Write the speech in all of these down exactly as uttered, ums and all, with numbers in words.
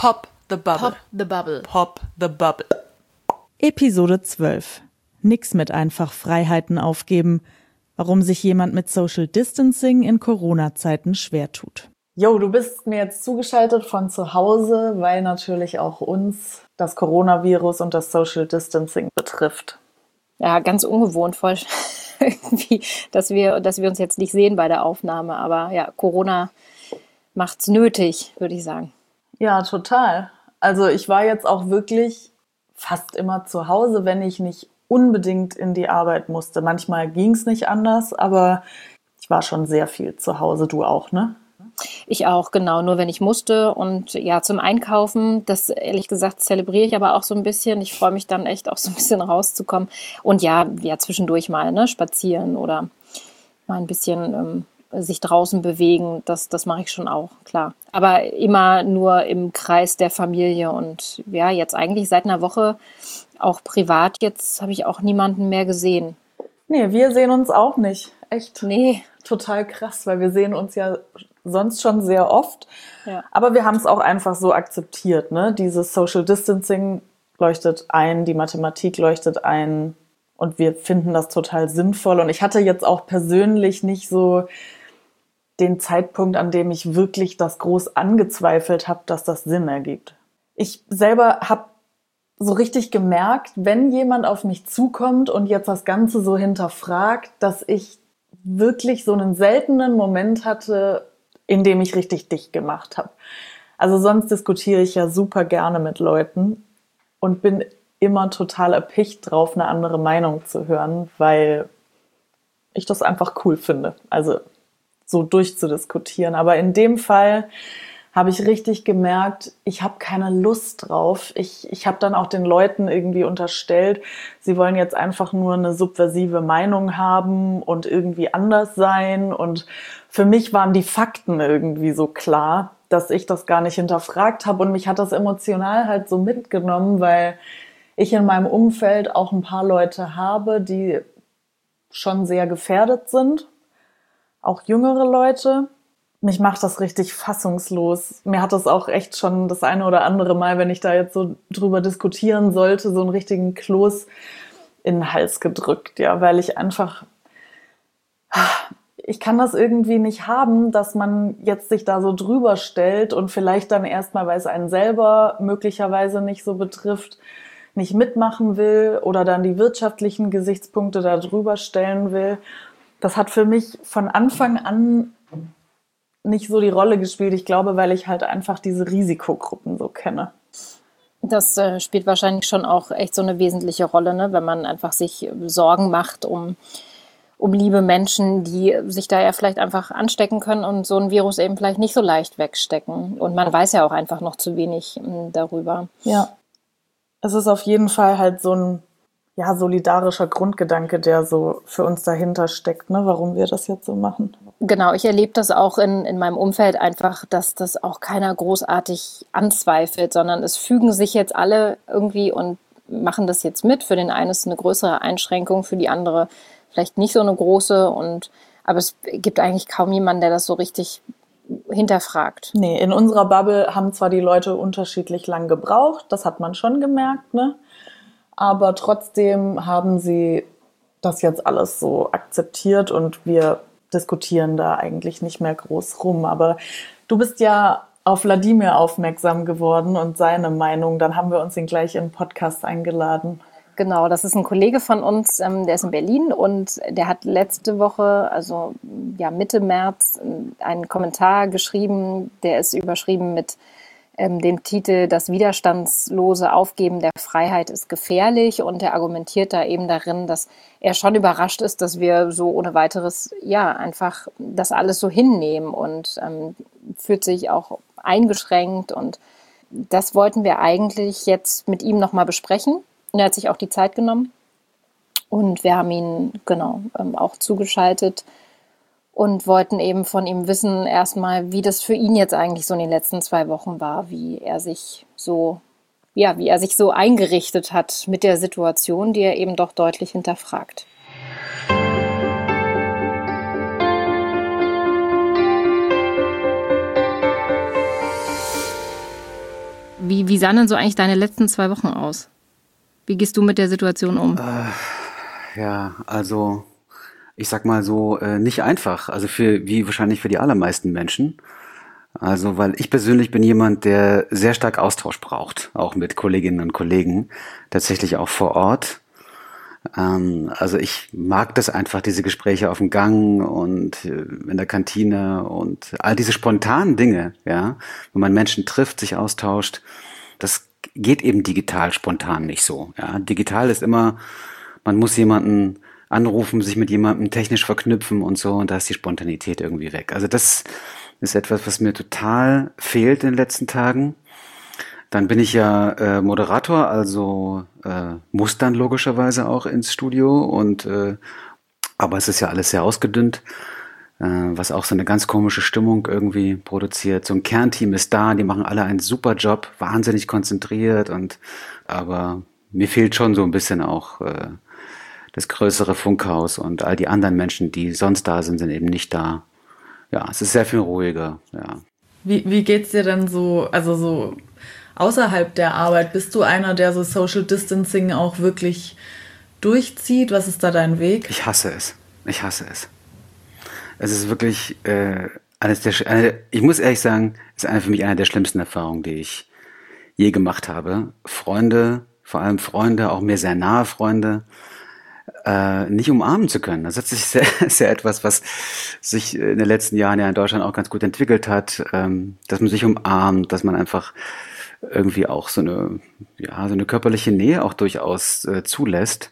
Pop the Bubble. Pop the Bubble. Pop the Bubble. Episode zwölf. Nix mit einfach Freiheiten aufgeben. Warum sich jemand mit Social Distancing in Corona-Zeiten schwer tut. Jo, du bist mir jetzt zugeschaltet von zu Hause, weil natürlich auch uns das Coronavirus und das Social Distancing betrifft. Ja, ganz ungewohnt, voll irgendwie, dass wir, dass wir uns jetzt nicht sehen bei der Aufnahme. Aber ja, Corona macht's nötig, würde ich sagen. Ja, total. Also ich war jetzt auch wirklich fast immer zu Hause, wenn ich nicht unbedingt in die Arbeit musste. Manchmal ging's nicht anders, aber ich war schon sehr viel zu Hause. Du auch, ne? Ich auch, genau, nur wenn ich musste. Und ja, zum Einkaufen, das ehrlich gesagt zelebriere ich aber auch so ein bisschen. Ich freue mich dann echt auch so ein bisschen rauszukommen. Und ja, ja zwischendurch mal ne, spazieren oder mal ein bisschen ähm, sich draußen bewegen. Das, das mache ich schon auch, klar. Aber immer nur im Kreis der Familie. Und ja, jetzt eigentlich seit einer Woche auch privat. Jetzt habe ich auch niemanden mehr gesehen. Nee, wir sehen uns auch nicht. Echt? Nee. Total krass, weil wir sehen uns ja sonst schon sehr oft. Ja. Aber wir haben es auch einfach so akzeptiert, ne? Dieses Social Distancing leuchtet ein, die Mathematik leuchtet ein und wir finden das total sinnvoll. Und ich hatte jetzt auch persönlich nicht so den Zeitpunkt, an dem ich wirklich das groß angezweifelt habe, dass das Sinn ergibt. Ich selber habe so richtig gemerkt, wenn jemand auf mich zukommt und jetzt das Ganze so hinterfragt, dass ich wirklich so einen seltenen Moment hatte, in dem ich richtig dicht gemacht habe. Also sonst diskutiere ich ja super gerne mit Leuten und bin immer total erpicht drauf, eine andere Meinung zu hören, weil ich das einfach cool finde, also so durchzudiskutieren. Aber in dem Fall habe ich richtig gemerkt, ich habe keine Lust drauf. Ich, ich habe dann auch den Leuten irgendwie unterstellt, sie wollen jetzt einfach nur eine subversive Meinung haben und irgendwie anders sein. Und für mich waren die Fakten irgendwie so klar, dass ich das gar nicht hinterfragt habe. Und mich hat das emotional halt so mitgenommen, weil ich in meinem Umfeld auch ein paar Leute habe, die schon sehr gefährdet sind. Auch jüngere Leute. Mich macht das richtig fassungslos. Mir hat das auch echt schon das eine oder andere Mal, wenn ich da jetzt so drüber diskutieren sollte, so einen richtigen Kloß in den Hals gedrückt, ja, weil ich einfach, ich kann das irgendwie nicht haben, dass man jetzt sich da so drüber stellt und vielleicht dann erstmal, weil es einen selber möglicherweise nicht so betrifft, nicht mitmachen will oder dann die wirtschaftlichen Gesichtspunkte da drüber stellen will. Das hat für mich von Anfang an nicht so die Rolle gespielt. Ich glaube, weil ich halt einfach diese Risikogruppen so kenne. Das äh, spielt wahrscheinlich schon auch echt so eine wesentliche Rolle, ne? Wenn man einfach sich Sorgen macht um, um liebe Menschen, die sich da ja vielleicht einfach anstecken können und so ein Virus eben vielleicht nicht so leicht wegstecken. Und man weiß ja auch einfach noch zu wenig m, darüber. Ja, es ist auf jeden Fall halt so ein ja, solidarischer Grundgedanke, der so für uns dahinter steckt, ne? Warum wir das jetzt so machen. Genau, ich erlebe das auch in, in meinem Umfeld einfach, dass das auch keiner großartig anzweifelt, sondern es fügen sich jetzt alle irgendwie und machen das jetzt mit. Für den einen ist es eine größere Einschränkung, für die andere vielleicht nicht so eine große. Und aber es gibt eigentlich kaum jemanden, der das so richtig hinterfragt. Nee, in unserer Bubble haben zwar die Leute unterschiedlich lang gebraucht, das hat man schon gemerkt, ne? Aber trotzdem haben sie das jetzt alles so akzeptiert und wir diskutieren da eigentlich nicht mehr groß rum. Aber du bist ja auf Wladimir aufmerksam geworden und seine Meinung. Dann haben wir uns ihn gleich in den Podcast eingeladen. Genau, das ist ein Kollege von uns, ähm, der ist in Berlin und der hat letzte Woche, also ja Mitte März, einen Kommentar geschrieben, der ist überschrieben mit ähm, dem Titel „Das widerstandslose Aufgeben der Freiheit ist gefährlich", und er argumentiert da eben darin, dass er schon überrascht ist, dass wir so ohne weiteres ja einfach das alles so hinnehmen und ähm, fühlt sich auch eingeschränkt, und das wollten wir eigentlich jetzt mit ihm nochmal besprechen. Und er hat sich auch die Zeit genommen und wir haben ihn genau ähm, auch zugeschaltet und wollten eben von ihm wissen erstmal, wie das für ihn jetzt eigentlich so in den letzten zwei Wochen war, wie er sich so, ja, wie er sich so eingerichtet hat mit der Situation, die er eben doch deutlich hinterfragt. Wie, wie sahen denn so eigentlich deine letzten zwei Wochen aus? Wie gehst du mit der Situation um? Äh, ja, also ich sag mal so, äh, nicht einfach. Also für wie wahrscheinlich für die allermeisten Menschen. Also, weil ich persönlich bin jemand, der sehr stark Austausch braucht, auch mit Kolleginnen und Kollegen, tatsächlich auch vor Ort. Ähm, also ich mag das einfach, diese Gespräche auf dem Gang und äh, in der Kantine und all diese spontanen Dinge, ja, wenn man Menschen trifft, sich austauscht, das geht eben digital spontan nicht so. Ja. Digital ist immer, man muss jemanden anrufen, sich mit jemandem technisch verknüpfen und so, und da ist die Spontanität irgendwie weg. Also das ist etwas, was mir total fehlt in den letzten Tagen. Dann bin ich ja äh, Moderator, also äh, muss dann logischerweise auch ins Studio, und äh, aber es ist ja alles sehr ausgedünnt, äh, was auch so eine ganz komische Stimmung irgendwie produziert. So ein Kernteam ist da, die machen alle einen super Job, wahnsinnig konzentriert, und aber mir fehlt schon so ein bisschen auch äh, das größere Funkhaus, und all die anderen Menschen, die sonst da sind, sind eben nicht da. Ja, es ist sehr viel ruhiger, ja. Wie, wie geht's dir denn so, also so außerhalb der Arbeit? Bist du einer, der so Social Distancing auch wirklich durchzieht? Was ist da dein Weg? Ich hasse es. Ich hasse es. Es ist wirklich äh, eines der, eine, ich muss ehrlich sagen, es ist eine, für mich eine der schlimmsten Erfahrungen, die ich je gemacht habe. Freunde, vor allem Freunde, auch mir sehr nahe Freunde, äh, nicht umarmen zu können. Das ist sehr, sehr etwas, was sich in den letzten Jahren ja in Deutschland auch ganz gut entwickelt hat, ähm, dass man sich umarmt, dass man einfach irgendwie auch so eine, ja, so eine körperliche Nähe auch durchaus äh, zulässt.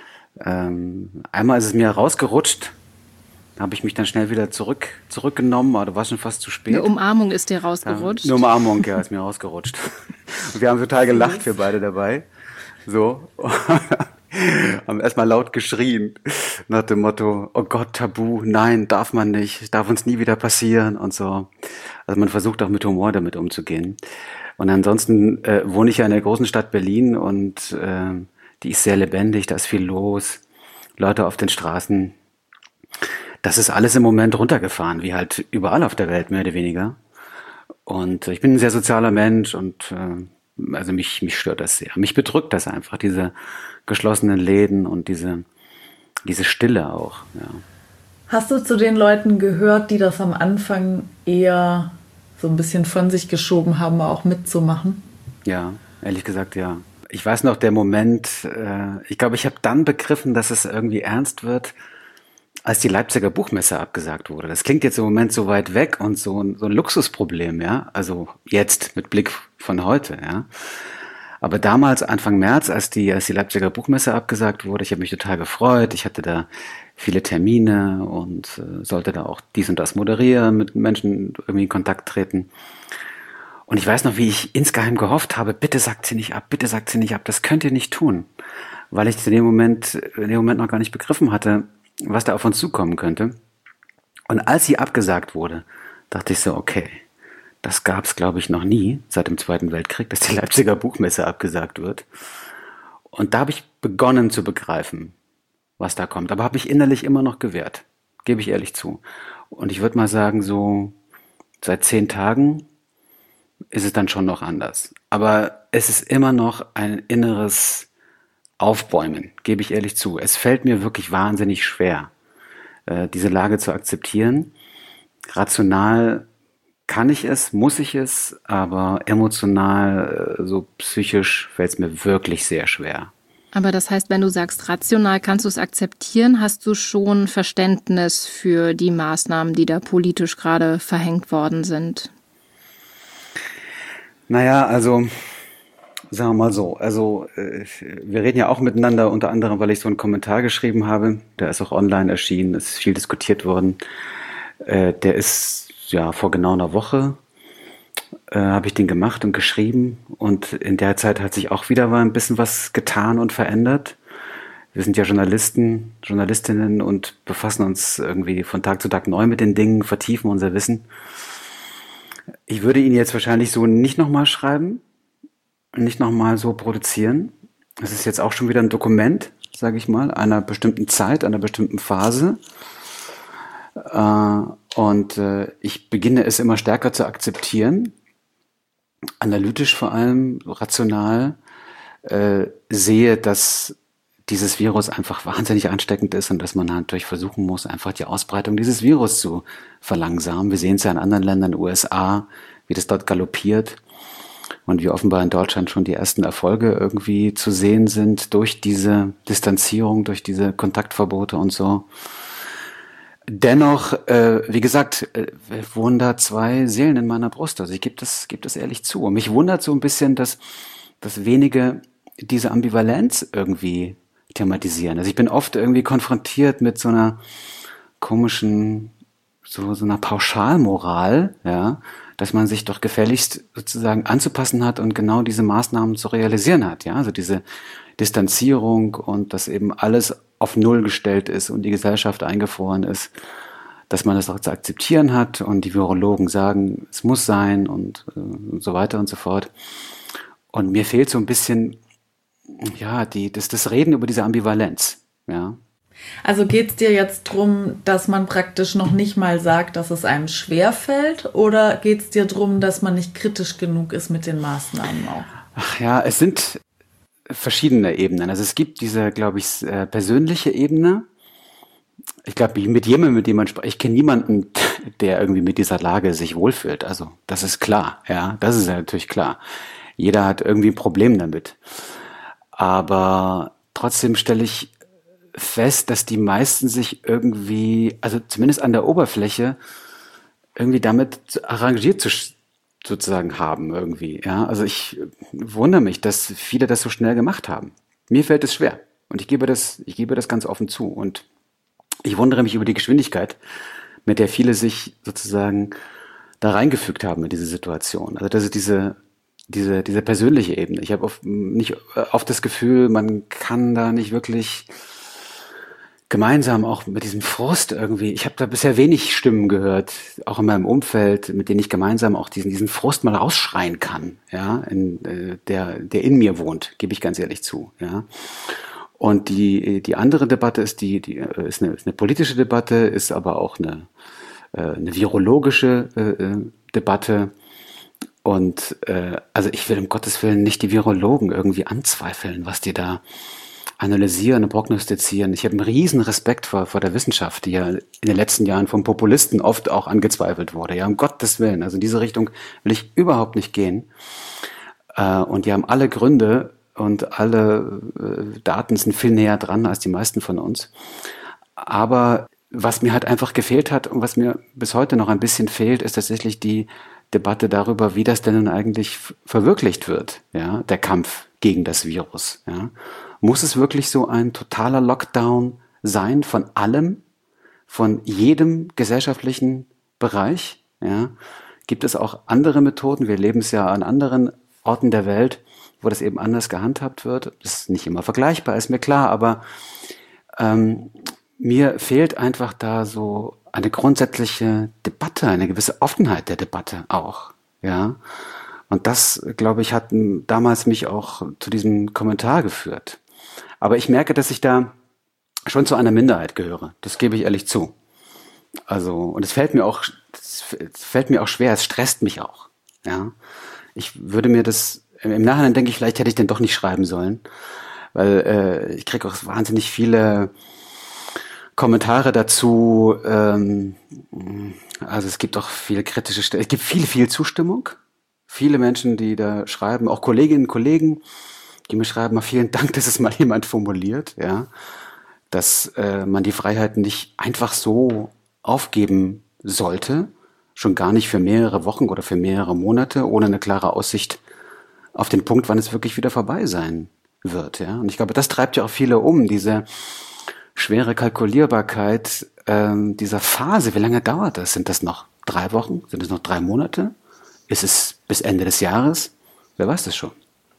Ähm, einmal ist es mir rausgerutscht, da habe ich mich dann schnell wieder zurück, zurückgenommen, aber da war schon fast zu spät. Eine Umarmung ist dir rausgerutscht? Ja, eine Umarmung, ja, ist mir rausgerutscht. Und wir haben total gelacht, wir beide dabei. So. Haben erstmal laut geschrien, nach dem Motto, oh Gott, Tabu, nein, darf man nicht, darf uns nie wieder passieren und so. Also man versucht auch mit Humor damit umzugehen. Und ansonsten äh, wohne ich ja in der großen Stadt Berlin, und äh, die ist sehr lebendig, da ist viel los, Leute auf den Straßen. Das ist alles im Moment runtergefahren, wie halt überall auf der Welt, mehr oder weniger. Und ich bin ein sehr sozialer Mensch, und äh, also mich, mich stört das sehr. Mich bedrückt das einfach, diese geschlossenen Läden und diese, diese Stille auch. Ja. Hast du zu den Leuten gehört, die das am Anfang eher so ein bisschen von sich geschoben haben, auch mitzumachen? Ja, ehrlich gesagt, ja. Ich weiß noch, der Moment, äh, ich glaube, ich habe dann begriffen, dass es irgendwie ernst wird, als die Leipziger Buchmesse abgesagt wurde. Das klingt jetzt im Moment so weit weg und so ein, so ein Luxusproblem, ja. Also jetzt mit Blick von heute, ja. Aber damals, Anfang März, als die, als die Leipziger Buchmesse abgesagt wurde, ich habe mich total gefreut. Ich hatte da viele Termine und äh, sollte da auch dies und das moderieren, mit Menschen irgendwie in Kontakt treten. Und ich weiß noch, wie ich insgeheim gehofft habe, bitte sagt sie nicht ab, bitte sagt sie nicht ab, das könnt ihr nicht tun. Weil ich in dem Moment, in dem Moment noch gar nicht begriffen hatte, was da auf uns zukommen könnte. Und als sie abgesagt wurde, dachte ich so, okay, das gab es, glaube ich, noch nie seit dem Zweiten Weltkrieg, dass die Leipziger Buchmesse abgesagt wird. Und da habe ich begonnen zu begreifen, was da kommt. Aber habe ich innerlich immer noch gewehrt, gebe ich ehrlich zu. Und ich würde mal sagen, so seit zehn Tagen ist es dann schon noch anders. Aber es ist immer noch ein inneres Aufbäumen, gebe ich ehrlich zu. Es fällt mir wirklich wahnsinnig schwer, äh, diese Lage zu akzeptieren. Rational kann ich es, muss ich es, aber emotional, so psychisch fällt es mir wirklich sehr schwer. Aber das heißt, wenn du sagst, rational kannst du es akzeptieren, hast du schon Verständnis für die Maßnahmen, die da politisch gerade verhängt worden sind? Naja, also sagen wir mal so, also äh, wir reden ja auch miteinander, unter anderem, weil ich so einen Kommentar geschrieben habe, der ist auch online erschienen, ist viel diskutiert worden, äh, der ist ja vor genau einer Woche, äh, habe ich den gemacht und geschrieben, und in der Zeit hat sich auch wieder mal ein bisschen was getan und verändert. Wir sind ja Journalisten, Journalistinnen und befassen uns irgendwie von Tag zu Tag neu mit den Dingen, vertiefen unser Wissen. Ich würde ihn jetzt wahrscheinlich so nicht nochmal schreiben, nicht nochmal so produzieren. Es ist jetzt auch schon wieder ein Dokument, sage ich mal, einer bestimmten Zeit, einer bestimmten Phase. Äh, und äh, ich beginne es immer stärker zu akzeptieren. analytisch vor allem, rational, äh, sehe, dass dieses Virus einfach wahnsinnig ansteckend ist und dass man natürlich versuchen muss, einfach die Ausbreitung dieses Virus zu verlangsamen. Wir sehen es ja in anderen Ländern, U S A, wie das dort galoppiert und wie offenbar in Deutschland schon die ersten Erfolge irgendwie zu sehen sind durch diese Distanzierung, durch diese Kontaktverbote und so. Dennoch, äh, wie gesagt, äh, wohnen da zwei Seelen in meiner Brust. Also ich gebe das, gebe das ehrlich zu. Und mich wundert so ein bisschen, dass, dass wenige diese Ambivalenz irgendwie thematisieren. Also ich bin oft irgendwie konfrontiert mit so einer komischen, so, so einer Pauschalmoral, ja, dass man sich doch gefälligst sozusagen anzupassen hat und genau diese Maßnahmen zu realisieren hat, ja, also diese Distanzierung und dass eben alles auf Null gestellt ist und die Gesellschaft eingefroren ist, dass man das auch zu akzeptieren hat und die Virologen sagen, es muss sein und, äh, und so weiter und so fort. Und mir fehlt so ein bisschen, ja, die, das, das Reden über diese Ambivalenz, ja. Also geht es dir jetzt darum, dass man praktisch noch nicht mal sagt, dass es einem schwerfällt, oder geht es dir darum, dass man nicht kritisch genug ist mit den Maßnahmen auch? Ach ja, es sind verschiedene Ebenen. Also es gibt diese, glaube ich, persönliche Ebene. Ich glaube, mit jemandem, mit dem man spricht, ich kenne niemanden, der irgendwie mit dieser Lage sich wohlfühlt. Also das ist klar, ja, das ist ja natürlich klar. Jeder hat irgendwie ein Problem damit. Aber trotzdem stelle ich fest, dass die meisten sich irgendwie, also zumindest an der Oberfläche, irgendwie damit arrangiert zu sozusagen haben irgendwie. Ja, also ich wundere mich, dass viele das so schnell gemacht haben. Mir fällt es schwer und ich gebe das, ich gebe das ganz offen zu und ich wundere mich über die Geschwindigkeit, mit der viele sich sozusagen da reingefügt haben in diese Situation. Also das ist diese diese diese persönliche Ebene. Ich habe oft nicht oft das Gefühl, man kann da nicht wirklich gemeinsam auch mit diesem Frust irgendwie, ich habe da bisher wenig Stimmen gehört, auch in meinem Umfeld, mit denen ich gemeinsam auch diesen diesen Frust mal rausschreien kann, ja, in, äh, der der in mir wohnt, gebe ich ganz ehrlich zu, ja. Und die die andere Debatte ist die die ist eine, ist eine politische Debatte, ist aber auch eine äh, eine virologische äh, Debatte. Und äh, also ich will um Gottes Willen nicht die Virologen irgendwie anzweifeln, was die da analysieren und prognostizieren. Ich habe einen riesen Respekt vor, vor der Wissenschaft, die ja in den letzten Jahren von Populisten oft auch angezweifelt wurde. Ja, um Gottes Willen. Also in diese Richtung will ich überhaupt nicht gehen. Äh, und die haben alle Gründe und alle äh, Daten sind viel näher dran als die meisten von uns. Aber was mir halt einfach gefehlt hat und was mir bis heute noch ein bisschen fehlt, ist tatsächlich die Debatte darüber, wie das denn nun eigentlich verwirklicht wird, ja, der Kampf gegen das Virus, ja. Muss es wirklich so ein totaler Lockdown sein von allem, von jedem gesellschaftlichen Bereich? Ja? Gibt es auch andere Methoden? Wir leben es ja an anderen Orten der Welt, wo das eben anders gehandhabt wird. Das ist nicht immer vergleichbar, ist mir klar, aber ähm, mir fehlt einfach da so eine grundsätzliche Debatte, eine gewisse Offenheit der Debatte auch, ja. Und das, glaube ich, hat damals mich auch zu diesem Kommentar geführt. Aber ich merke, dass ich da schon zu einer Minderheit gehöre. Das gebe ich ehrlich zu. Also, und es fällt mir auch, es fällt mir auch schwer, es stresst mich auch. Ja. Ich würde mir das, im Nachhinein denke ich, vielleicht hätte ich den doch nicht schreiben sollen. Weil äh, ich kriege auch wahnsinnig viele Kommentare dazu. Ähm, also es gibt auch viele kritische Stellen. Es gibt viel, viel Zustimmung. Viele Menschen, die da schreiben, auch Kolleginnen und Kollegen, die mir schreiben, mal vielen Dank, dass es mal jemand formuliert, ja, dass äh, man die Freiheit nicht einfach so aufgeben sollte, schon gar nicht für mehrere Wochen oder für mehrere Monate, ohne eine klare Aussicht auf den Punkt, wann es wirklich wieder vorbei sein wird, ja. Und ich glaube, das treibt ja auch viele um, diese schwere Kalkulierbarkeit ähm, dieser Phase. Wie lange dauert das? Sind das noch drei Wochen? Sind es noch drei Monate? Ist es bis Ende des Jahres? Wer weiß das schon?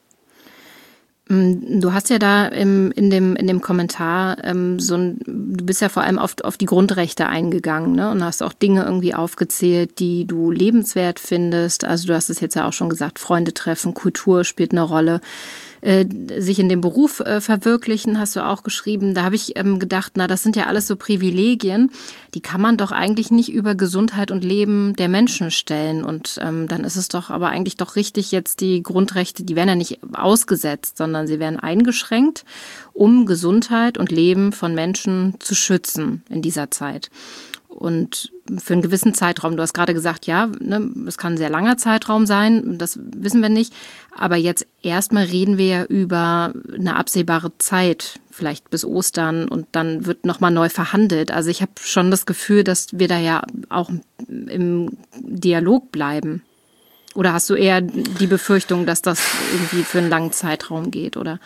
Du hast ja da im, in, dem, in dem Kommentar ähm, so ein, du bist ja vor allem auf, auf die Grundrechte eingegangen, ne? Und hast auch Dinge irgendwie aufgezählt, die du lebenswert findest. Also du hast es jetzt ja auch schon gesagt, Freunde treffen, Kultur spielt eine Rolle. äh, sich in dem Beruf äh, verwirklichen, hast du auch geschrieben. Da habe ich ähm, gedacht, na, das sind ja alles so Privilegien, die kann man doch eigentlich nicht über Gesundheit und Leben der Menschen stellen. Und ähm, dann ist es doch aber eigentlich doch richtig, jetzt die Grundrechte, die werden ja nicht ausgesetzt, sondern sie werden eingeschränkt, um Gesundheit und Leben von Menschen zu schützen in dieser Zeit. Und für einen gewissen Zeitraum, du hast gerade gesagt, ja, ne, es kann ein sehr langer Zeitraum sein, das wissen wir nicht. Aber jetzt erstmal reden wir ja über eine absehbare Zeit, vielleicht bis Ostern, und dann wird nochmal neu verhandelt. Also ich habe schon das Gefühl, dass wir da ja auch im Dialog bleiben. Oder hast du eher die Befürchtung, dass das irgendwie für einen langen Zeitraum geht, oder?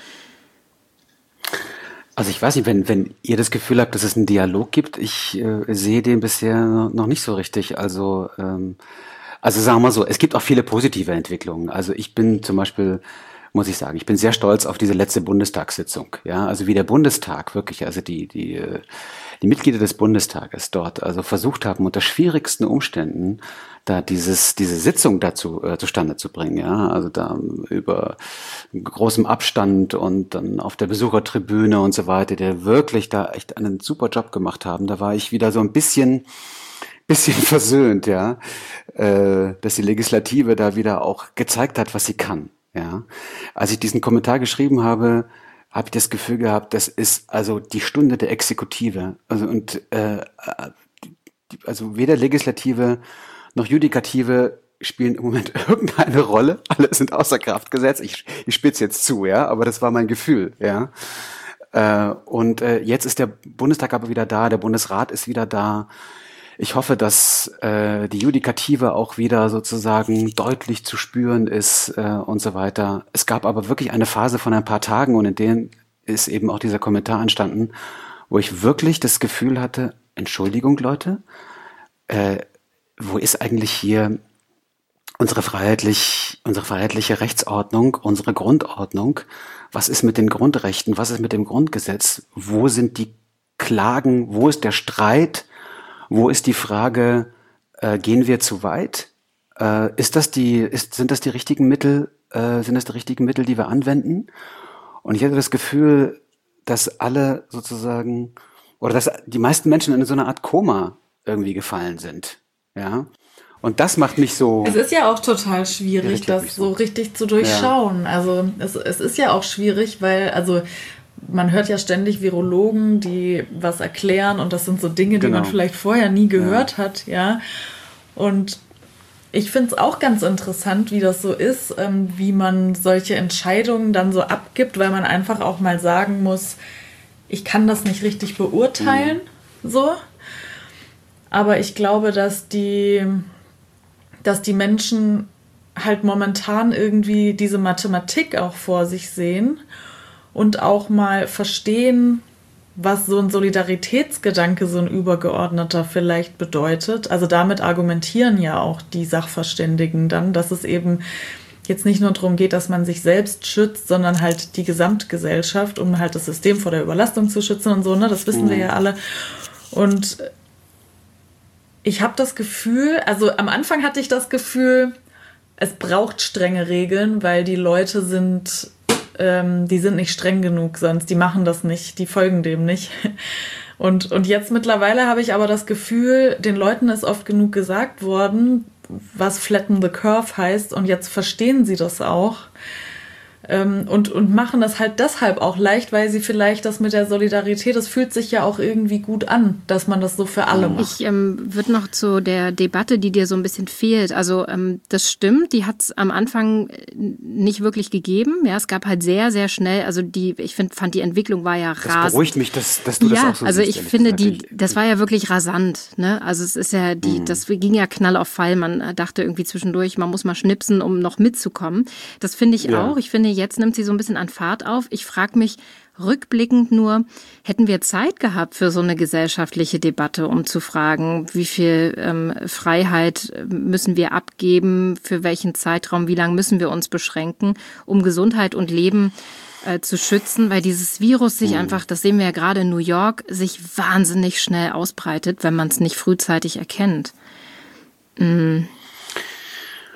Also ich weiß nicht, wenn, wenn ihr das Gefühl habt, dass es einen Dialog gibt, ich äh, sehe den bisher noch nicht so richtig. Also, ähm, also sagen wir mal so, es gibt auch viele positive Entwicklungen. Also ich bin zum Beispiel, muss ich sagen, ich bin sehr stolz auf diese letzte Bundestagssitzung. Ja, also wie der Bundestag wirklich, also die, die, äh, die Mitglieder des Bundestages dort also versucht haben, unter schwierigsten Umständen da dieses, diese Sitzung dazu äh, zustande zu bringen, ja, also da über großem Abstand und dann auf der Besuchertribüne und so weiter, der wirklich da echt einen super Job gemacht haben. Da war ich wieder so ein bisschen, bisschen versöhnt, ja, äh, dass die Legislative da wieder auch gezeigt hat, was sie kann, ja. Als ich diesen Kommentar geschrieben habe, habe ich das Gefühl gehabt, das ist also die Stunde der Exekutive, also und äh, also weder Legislative noch Judikative spielen im Moment irgendeine Rolle. Alle sind außer Kraft gesetzt. Ich, ich spitze jetzt zu, ja, aber das war mein Gefühl, ja. Äh, und äh, jetzt ist der Bundestag aber wieder da, der Bundesrat ist wieder da. Ich hoffe, dass äh, die Judikative auch wieder sozusagen deutlich zu spüren ist äh, und so weiter. Es gab aber wirklich eine Phase von ein paar Tagen, und in denen ist eben auch dieser Kommentar entstanden, wo ich wirklich das Gefühl hatte, Entschuldigung, Leute, äh, wo ist eigentlich hier unsere freiheitlich, unsere freiheitliche Rechtsordnung, unsere Grundordnung? Was ist mit den Grundrechten? Was ist mit dem Grundgesetz? Wo sind die Klagen? Wo ist der Streit? Wo ist die Frage, äh, gehen wir zu weit? Äh, ist das die, ist, sind das die richtigen Mittel, äh, sind das die richtigen Mittel, die wir anwenden? Und ich hatte das Gefühl, dass alle sozusagen, oder dass die meisten Menschen in so eine Art Koma irgendwie gefallen sind. Ja, und das macht mich so. Es ist ja auch total schwierig, das so. so richtig zu durchschauen. Ja. Also es, es ist ja auch schwierig, weil, also man hört ja ständig Virologen, die was erklären, und das sind so Dinge, die genau. man vielleicht vorher nie gehört ja. hat, ja. Und ich finde es auch ganz interessant, wie das so ist, ähm, wie man solche Entscheidungen dann so abgibt, weil man einfach auch mal sagen muss, ich kann das nicht richtig beurteilen, mhm. so. Aber ich glaube, dass die, dass die Menschen halt momentan irgendwie diese Mathematik auch vor sich sehen und auch mal verstehen, was so ein Solidaritätsgedanke, so ein übergeordneter vielleicht bedeutet. Also damit argumentieren ja auch die Sachverständigen dann, dass es eben jetzt nicht nur darum geht, dass man sich selbst schützt, sondern halt die Gesamtgesellschaft, um halt das System vor der Überlastung zu schützen und so, ne? Das wissen mhm. wir ja alle. Und ich habe das Gefühl, also am Anfang hatte ich das Gefühl, es braucht strenge Regeln, weil die Leute sind, ähm, die sind nicht streng genug sonst, die machen das nicht, die folgen dem nicht. Und, und jetzt mittlerweile habe ich aber das Gefühl, den Leuten ist oft genug gesagt worden, was flatten the curve heißt, und jetzt verstehen sie das auch. Ähm, und, und machen das halt deshalb auch leicht, weil sie vielleicht das mit der Solidarität, das fühlt sich ja auch irgendwie gut an, dass man das so für alle macht. Ich ähm, würde noch zu der Debatte, die dir so ein bisschen fehlt. Also ähm, das stimmt, die hat es am Anfang nicht wirklich gegeben. Ja, es gab halt sehr, sehr schnell, also die, ich find, fand die Entwicklung war ja rasend. Das beruhigt mich, dass, dass du ja, das auch so also siehst. Ja, also ich finde, die, das war ja wirklich rasant. Ne? Also es ist ja, die, mhm. das ging ja Knall auf Fall. Man dachte irgendwie zwischendurch, man muss mal schnipsen, um noch mitzukommen. Das finde ich ja. auch. Ich finde, jetzt nimmt sie so ein bisschen an Fahrt auf. Ich frage mich rückblickend nur, hätten wir Zeit gehabt für so eine gesellschaftliche Debatte, um zu fragen, wie viel ähm, Freiheit müssen wir abgeben, für welchen Zeitraum, wie lange müssen wir uns beschränken, um Gesundheit und Leben äh, zu schützen, weil dieses Virus sich mhm. einfach, das sehen wir ja gerade in New York, sich wahnsinnig schnell ausbreitet, wenn man es nicht frühzeitig erkennt. Mhm.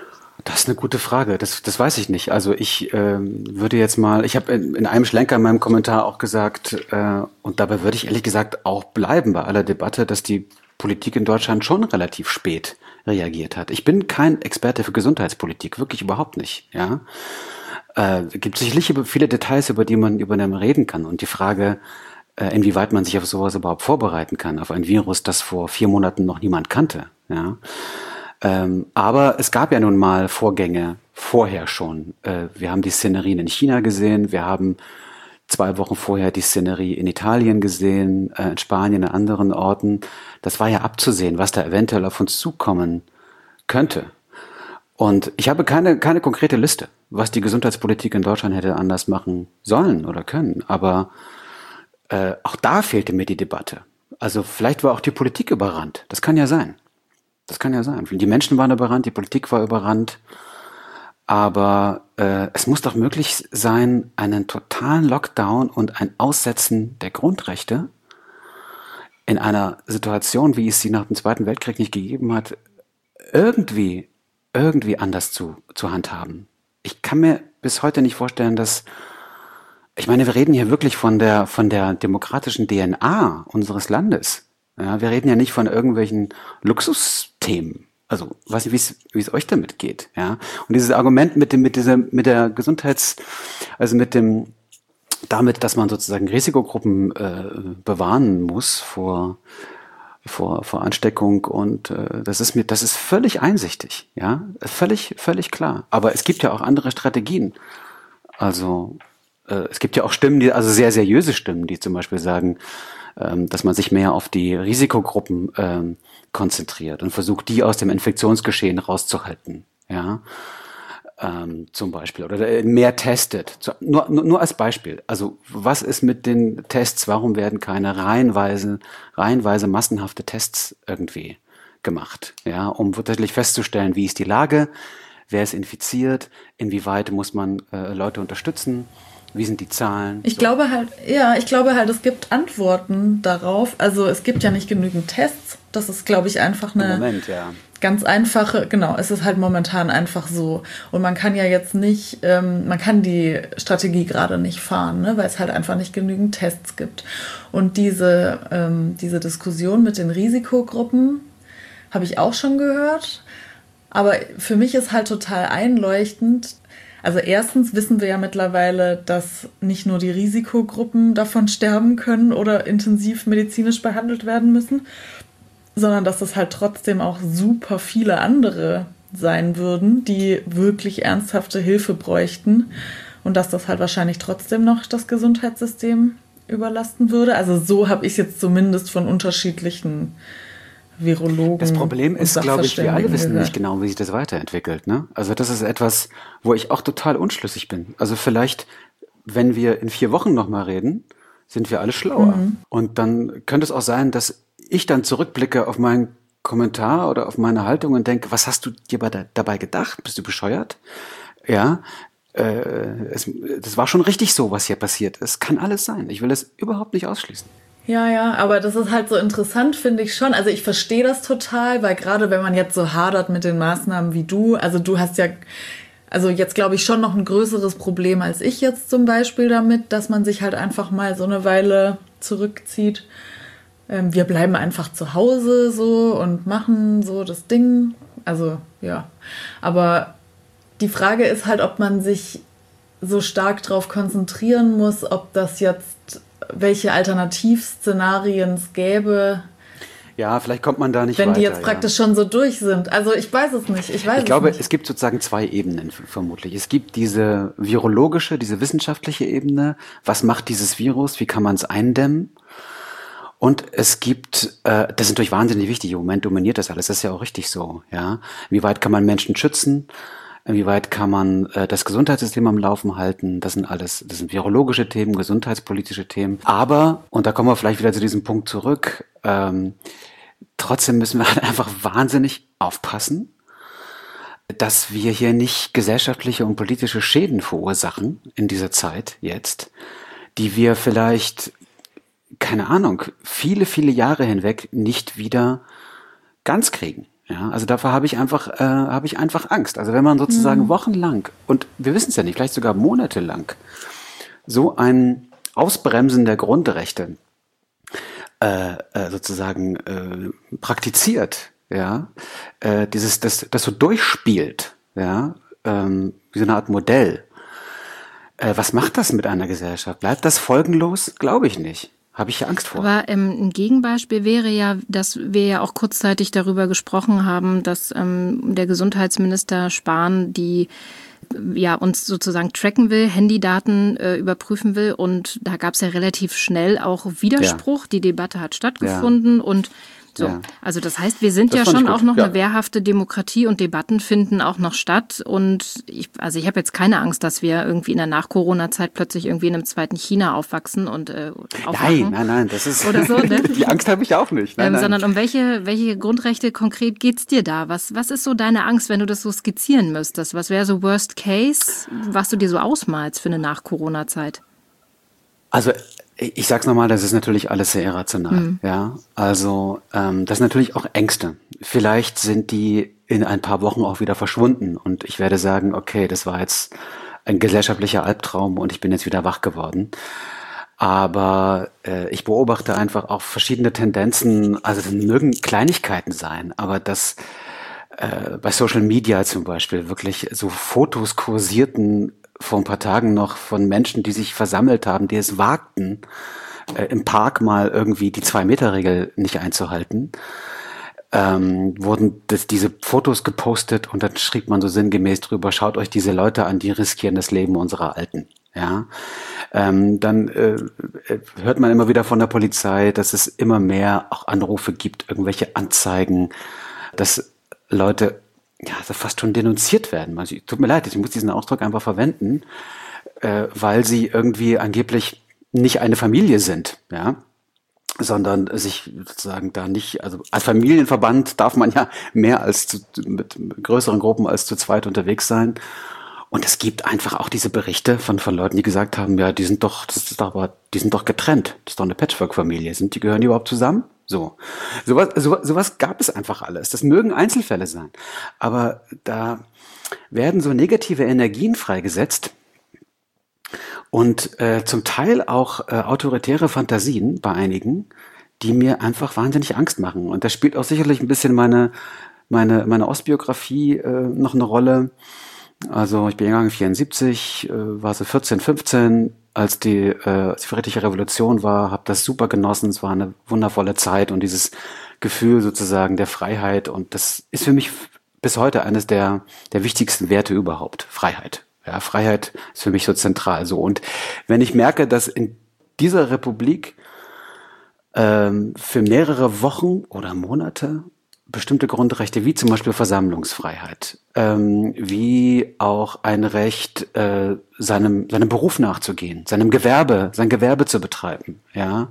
Das ist eine gute Frage. Das, das weiß ich nicht. Also ich ähm, würde jetzt mal, ich habe in, in einem Schlenker in meinem Kommentar auch gesagt, äh, und dabei würde ich ehrlich gesagt auch bleiben bei aller Debatte, dass die Politik in Deutschland schon relativ spät reagiert hat. Ich bin kein Experte für Gesundheitspolitik, wirklich überhaupt nicht. Ja, äh, gibt sicherlich viele Details, über die man über den reden kann. Und die Frage, äh, inwieweit man sich auf sowas überhaupt vorbereiten kann, auf ein Virus, das vor vier Monaten noch niemand kannte. Ja. Ähm, aber es gab ja nun mal Vorgänge vorher schon. Äh, wir haben die Szenerien in China gesehen, wir haben zwei Wochen vorher die Szenerie in Italien gesehen, äh, in Spanien, an anderen Orten. Das war ja abzusehen, was da eventuell auf uns zukommen könnte. Und ich habe keine, keine konkrete Liste, was die Gesundheitspolitik in Deutschland hätte anders machen sollen oder können. Aber äh, auch da fehlte mir die Debatte. Also vielleicht war auch die Politik überrannt. Das kann ja sein. Das kann ja sein. Die Menschen waren überrannt, die Politik war überrannt. Aber äh, es muss doch möglich sein, einen totalen Lockdown und ein Aussetzen der Grundrechte in einer Situation, wie es sie nach dem Zweiten Weltkrieg nicht gegeben hat, irgendwie, irgendwie anders zu, zu handhaben. Ich kann mir bis heute nicht vorstellen, dass, ich meine, wir reden hier wirklich von der, von der demokratischen D N A unseres Landes. Ja, wir reden ja nicht von irgendwelchen Luxusthemen. Also, weiß nicht, wie es, wie es euch damit geht, ja. Und dieses Argument mit dem, mit dieser, mit der Gesundheits, also mit dem, damit, dass man sozusagen Risikogruppen äh, bewahren muss vor, vor, vor Ansteckung und äh, das ist mir, das ist völlig einsichtig, ja, völlig, völlig klar. Aber es gibt ja auch andere Strategien. Also, äh, es gibt ja auch Stimmen, die, also sehr seriöse Stimmen, die zum Beispiel sagen, dass man sich mehr auf die Risikogruppen ähm, konzentriert und versucht, die aus dem Infektionsgeschehen rauszuhalten, ja, ähm, zum Beispiel, oder mehr testet. Nur, nur, nur als Beispiel. Also was ist mit den Tests? Warum werden keine reihenweise, reihenweise massenhafte Tests irgendwie gemacht, ja, um tatsächlich festzustellen, wie ist die Lage, wer ist infiziert, inwieweit muss man äh, Leute unterstützen? Wie sind die Zahlen? Ich so. glaube halt, ja, ich glaube halt, es gibt Antworten darauf. Also es gibt ja nicht genügend Tests. Das ist, glaube ich, einfach eine Moment, ja. ganz einfache, genau, es ist halt momentan einfach so. Und man kann ja jetzt nicht, ähm, man kann die Strategie gerade nicht fahren, ne, weil es halt einfach nicht genügend Tests gibt. Und diese, ähm, diese Diskussion mit den Risikogruppen habe ich auch schon gehört. Aber für mich ist halt total einleuchtend. Also erstens wissen wir ja mittlerweile, dass nicht nur die Risikogruppen davon sterben können oder intensiv medizinisch behandelt werden müssen, sondern dass es halt trotzdem auch super viele andere sein würden, die wirklich ernsthafte Hilfe bräuchten und dass das halt wahrscheinlich trotzdem noch das Gesundheitssystem überlasten würde. Also so habe ich es jetzt zumindest von unterschiedlichen Virologen. Das Problem ist, glaube ich, wir alle wissen gehört. nicht genau, wie sich das weiterentwickelt. Ne? Also das ist etwas, wo ich auch total unschlüssig bin. Also vielleicht, wenn wir in vier Wochen nochmal reden, sind wir alle schlauer. Mhm. Und dann könnte es auch sein, dass ich dann zurückblicke auf meinen Kommentar oder auf meine Haltung und denke, was hast du dir bei der, dabei gedacht? Bist du bescheuert? Ja, äh, es, das war schon richtig so, was hier passiert ist. Kann alles sein. Ich will es überhaupt nicht ausschließen. Ja, ja, aber das ist halt so interessant, finde ich schon. Also ich verstehe das total, weil gerade wenn man jetzt so hadert mit den Maßnahmen wie du, also du hast ja, also jetzt glaube ich schon noch ein größeres Problem als ich jetzt zum Beispiel damit, dass man sich halt einfach mal so eine Weile zurückzieht. Ähm, wir bleiben einfach zu Hause so und machen so das Ding. Also ja, aber die Frage ist halt, ob man sich so stark darauf konzentrieren muss, ob das jetzt welche Alternativszenarien es gäbe. Ja, vielleicht kommt man da nicht wenn weiter. Wenn die jetzt praktisch ja. schon so durch sind. Also ich weiß es nicht. Ich, weiß ich glaube, es, nicht. es gibt sozusagen zwei Ebenen vermutlich. Es gibt diese virologische, diese wissenschaftliche Ebene. Was macht dieses Virus? Wie kann man es eindämmen? Und es gibt, äh, das ist natürlich wahnsinnig wichtig. Im Moment dominiert das alles. Das ist ja auch richtig so. Ja, wie weit kann man Menschen schützen? Inwieweit kann man äh, das Gesundheitssystem am Laufen halten? Das sind alles, das sind virologische Themen, gesundheitspolitische Themen. Aber, und da kommen wir vielleicht wieder zu diesem Punkt zurück, ähm, trotzdem müssen wir halt einfach wahnsinnig aufpassen, dass wir hier nicht gesellschaftliche und politische Schäden verursachen in dieser Zeit jetzt, die wir vielleicht, keine Ahnung, viele, viele Jahre hinweg nicht wieder ganz kriegen. Ja, also davor habe ich einfach, äh, habe ich einfach Angst. Also wenn man sozusagen mhm. wochenlang und wir wissen es ja nicht, vielleicht sogar monatelang so ein Ausbremsen der Grundrechte äh, äh, sozusagen äh, praktiziert, ja, äh, dieses, das, das so durchspielt, ja, ähm, wie so eine Art Modell. Äh, was macht das mit einer Gesellschaft? Bleibt das folgenlos? Glaube ich nicht. Habe ich ja Angst vor. Aber ähm, ein Gegenbeispiel wäre ja, dass wir ja auch kurzzeitig darüber gesprochen haben, dass ähm, der Gesundheitsminister Spahn die ja uns sozusagen tracken will, Handydaten äh, überprüfen will. Und da gab es ja relativ schnell auch Widerspruch. Ja. Die Debatte hat stattgefunden ja. und so. Ja. Also das heißt, wir sind das ja schon auch noch ja. eine wehrhafte Demokratie und Debatten finden auch noch statt. Und ich, also ich habe jetzt keine Angst, dass wir irgendwie in der Nach-Corona-Zeit plötzlich irgendwie in einem zweiten China aufwachsen und äh, aufwachen. Nein, nein, nein, das ist oder so. Ne? Die Angst habe ich auch nicht. Nein, ähm, nein. Sondern um welche welche Grundrechte konkret geht's dir da? Was was ist so deine Angst, wenn du das so skizzieren müsstest? Was wäre so Worst Case, was du dir so ausmalst für eine Nach-Corona-Zeit? Also ich sag's nochmal, das ist natürlich alles sehr irrational. Mhm. Ja, also ähm, das sind natürlich auch Ängste. Vielleicht sind die in ein paar Wochen auch wieder verschwunden und ich werde sagen, okay, das war jetzt ein gesellschaftlicher Albtraum und ich bin jetzt wieder wach geworden. Aber äh, ich beobachte einfach auch verschiedene Tendenzen. Also das mögen Kleinigkeiten sein, aber dass äh, bei Social Media zum Beispiel wirklich so Fotos kursierten vor ein paar Tagen noch von Menschen, die sich versammelt haben, die es wagten, äh, im Park mal irgendwie die Zwei-Meter-Regel nicht einzuhalten, ähm, wurden das, diese Fotos gepostet und dann schrieb man so sinngemäß drüber, schaut euch diese Leute an, die riskieren das Leben unserer Alten. Ja, ähm, dann äh, hört man immer wieder von der Polizei, dass es immer mehr auch Anrufe gibt, irgendwelche Anzeigen, dass Leute ja, also fast schon denunziert werden. Also, tut mir leid, ich muss diesen Ausdruck einfach verwenden, äh, weil sie irgendwie angeblich nicht eine Familie sind, ja, sondern sich sozusagen da nicht, also als Familienverband darf man ja mehr als zu, mit größeren Gruppen als zu zweit unterwegs sein. Und es gibt einfach auch diese Berichte von, von Leuten, die gesagt haben, ja, die sind doch, das ist doch aber, die sind doch getrennt. Das ist doch eine Patchwork-Familie. Sind die, gehören die überhaupt zusammen? So. Sowas, sowas, sowas gab es einfach alles. Das mögen Einzelfälle sein. Aber da werden so negative Energien freigesetzt und äh, zum Teil auch äh, autoritäre Fantasien bei einigen, die mir einfach wahnsinnig Angst machen. Und da spielt auch sicherlich ein bisschen meine, meine, meine Ostbiografie äh, noch eine Rolle. Also ich bin Jahrgang vierundsiebzig, äh, war so vierzehn, fünfzehn, als die, äh, als die friedliche Revolution war, habe das super genossen, es war eine wundervolle Zeit und dieses Gefühl sozusagen der Freiheit und das ist für mich bis heute eines der, der wichtigsten Werte überhaupt, Freiheit. Ja, Freiheit ist für mich so zentral so und wenn ich merke, dass in dieser Republik ähm, für mehrere Wochen oder Monate bestimmte Grundrechte, wie zum Beispiel Versammlungsfreiheit, ähm, wie auch ein Recht, äh, seinem, seinem Beruf nachzugehen, seinem Gewerbe, sein Gewerbe zu betreiben, ja,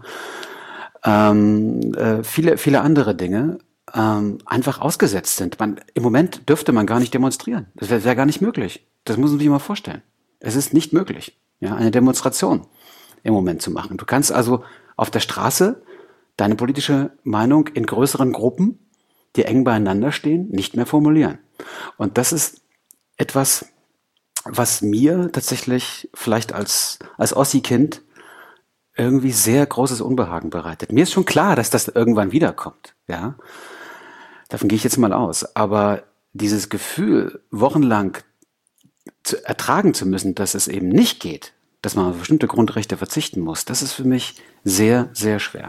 ähm, äh, viele, viele andere Dinge ähm, einfach ausgesetzt sind. Man, im Moment dürfte man gar nicht demonstrieren. Das wäre wär gar nicht möglich. Das muss man sich mal vorstellen. Es ist nicht möglich, ja, eine Demonstration im Moment zu machen. Du kannst also auf der Straße deine politische Meinung in größeren Gruppen, die eng beieinander stehen, nicht mehr formulieren. Und das ist etwas, was mir tatsächlich vielleicht als, als Ossi-Kind irgendwie sehr großes Unbehagen bereitet. Mir ist schon klar, dass das irgendwann wiederkommt, ja. Davon gehe ich jetzt mal aus. Aber dieses Gefühl, wochenlang zu ertragen zu müssen, dass es eben nicht geht, dass man auf bestimmte Grundrechte verzichten muss, das ist für mich sehr, sehr schwer.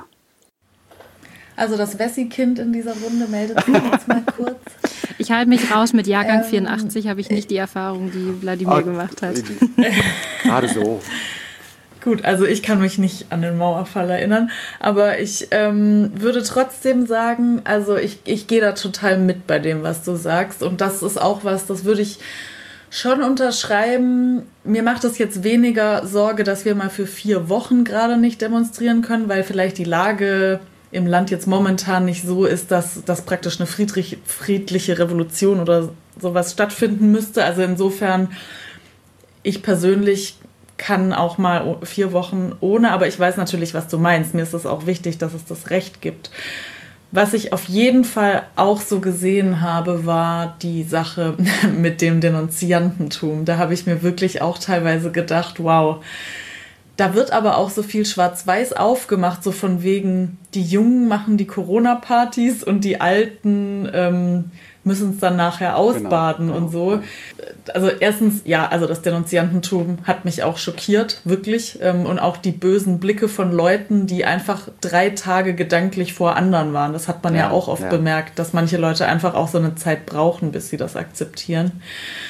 Also das Wessi-Kind in dieser Runde meldet sich jetzt mal kurz. Ich halte mich raus, mit Jahrgang ähm, vierundachtzig habe ich nicht die Erfahrung, die Wladimir oh, gemacht hat. Gerade so. Gut, also ich kann mich nicht an den Mauerfall erinnern, aber ich ähm, würde trotzdem sagen, also ich, ich gehe da total mit bei dem, was du sagst und das ist auch was, das würde ich schon unterschreiben. Mir macht es jetzt weniger Sorge, dass wir mal für vier Wochen gerade nicht demonstrieren können, weil vielleicht die Lage im Land jetzt momentan nicht so ist, dass, dass praktisch eine friedrich, friedliche Revolution oder sowas stattfinden müsste. Also insofern, ich persönlich kann auch mal vier Wochen ohne, aber ich weiß natürlich, was du meinst. Mir ist es auch wichtig, dass es das Recht gibt. Was ich auf jeden Fall auch so gesehen habe, war die Sache mit dem Denunziantentum. Da habe ich mir wirklich auch teilweise gedacht, wow, da wird aber auch so viel Schwarz-Weiß aufgemacht, so von wegen, die Jungen machen die Corona-Partys und die Alten ähm, müssen es dann nachher ausbaden genau, genau. und so. Also erstens, ja, also das Denunziantentum hat mich auch schockiert, wirklich. Und auch die bösen Blicke von Leuten, die einfach drei Tage gedanklich vor anderen waren. Das hat man ja, ja auch oft ja. bemerkt, dass manche Leute einfach auch so eine Zeit brauchen, bis sie das akzeptieren.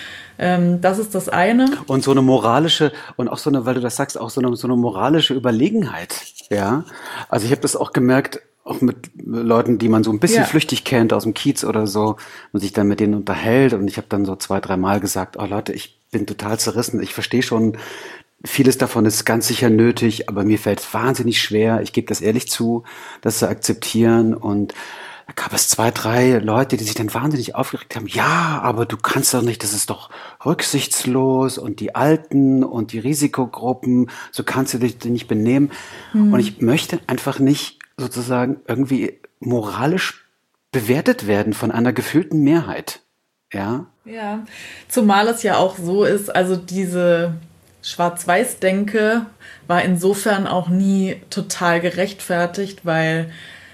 Das ist das eine. Und so eine moralische, und auch so eine, weil du das sagst, auch so eine, so eine moralische Überlegenheit. Ja, also ich habe das auch gemerkt, auch mit Leuten, die man so ein bisschen ja. flüchtig kennt aus dem Kiez oder so und sich dann mit denen unterhält. Und ich habe dann so zwei, drei Mal gesagt, oh Leute, ich bin total zerrissen. Ich verstehe schon, vieles davon ist ganz sicher nötig, aber mir fällt es wahnsinnig schwer. Ich gebe das ehrlich zu, das zu akzeptieren. Und da gab es zwei, drei Leute, die sich dann wahnsinnig aufgeregt haben. Ja, aber du kannst doch nicht, das ist doch rücksichtslos und die Alten und die Risikogruppen, so kannst du dich nicht benehmen. Mhm. Und ich möchte einfach nicht sozusagen irgendwie moralisch bewertet werden von einer gefühlten Mehrheit. Ja. Ja, zumal es ja auch so ist, also diese Schwarz-Weiß-Denke war insofern auch nie total gerechtfertigt, weil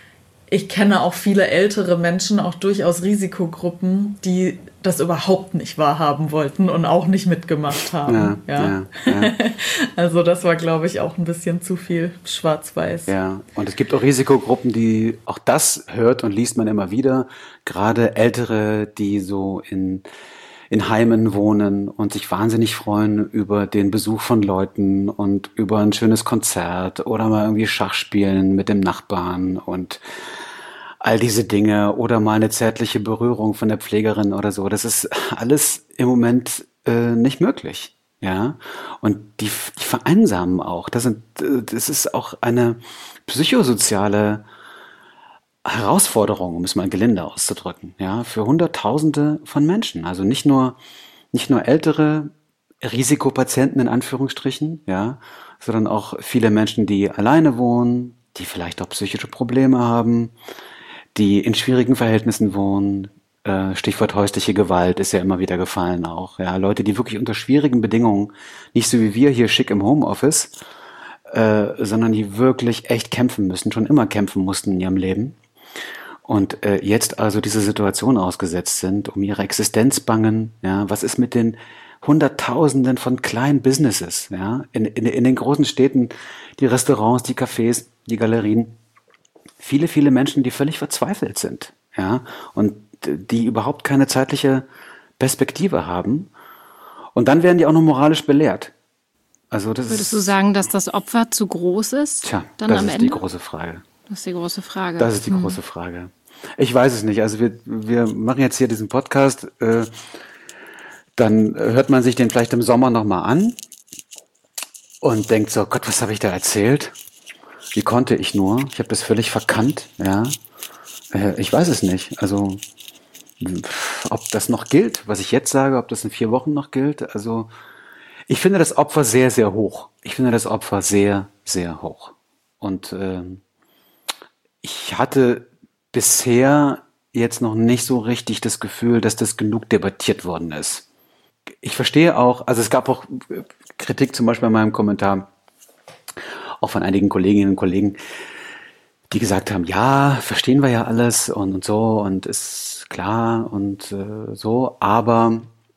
ich kenne auch viele ältere Menschen, auch durchaus Risikogruppen, die das überhaupt nicht wahrhaben wollten und auch nicht mitgemacht haben. Ja, ja. Ja, ja. Also das war, glaube ich, auch ein bisschen zu viel Schwarz-Weiß. Ja, und es gibt auch Risikogruppen, die auch das hört und liest man immer wieder. Gerade Ältere, die so in, in Heimen wohnen und sich wahnsinnig freuen über den Besuch von Leuten und über ein schönes Konzert oder mal irgendwie Schach spielen mit dem Nachbarn und all diese Dinge oder mal eine zärtliche Berührung von der Pflegerin oder so. Das ist alles im Moment äh, nicht möglich. Ja, und die, die vereinsamen auch. Das, sind, das ist auch eine psychosoziale Herausforderung, um es mal gelinde auszudrücken, ja, für Hunderttausende von Menschen. Also nicht nur, nicht nur ältere Risikopatienten in Anführungsstrichen, ja, sondern auch viele Menschen, die alleine wohnen, die vielleicht auch psychische Probleme haben, die in schwierigen Verhältnissen wohnen. Äh, Stichwort häusliche Gewalt ist ja immer wieder gefallen auch. Ja, Leute, die wirklich unter schwierigen Bedingungen, nicht so wie wir hier schick im Homeoffice, äh, sondern die wirklich echt kämpfen müssen, schon immer kämpfen mussten in ihrem Leben. Und äh, jetzt also diese Situation ausgesetzt sind, um ihre Existenz bangen. Ja, was ist mit den Hunderttausenden von kleinen Businesses? Ja, in, in, in den großen Städten, die Restaurants, die Cafés, die Galerien. Viele, viele Menschen, die völlig verzweifelt sind, ja, und die überhaupt keine zeitliche Perspektive haben. Und dann werden die auch noch moralisch belehrt. Also das Würdest ist, du sagen, dass das Opfer zu groß ist? Tja, dann das am ist Ende? die große Frage. Das ist die große Frage. Das ist die hm. große Frage. Ich weiß es nicht. Also wir, wir machen jetzt hier diesen Podcast, äh, dann hört man sich den vielleicht im Sommer nochmal an und denkt so, Gott, was habe ich da erzählt? Wie konnte ich nur? Ich habe das völlig verkannt, ja. Äh, ich weiß es nicht. Also, ob das noch gilt, was ich jetzt sage, ob das in vier Wochen noch gilt. Also, ich finde das Opfer sehr, sehr hoch. Ich finde das Opfer sehr, sehr hoch. Und äh, ich hatte bisher jetzt noch nicht so richtig das Gefühl, dass das genug debattiert worden ist. Ich verstehe auch, also es gab auch Kritik zum Beispiel in meinem Kommentar, auch von einigen Kolleginnen und Kollegen, die gesagt haben, ja, verstehen wir ja alles und, und so und ist klar und äh, so, aber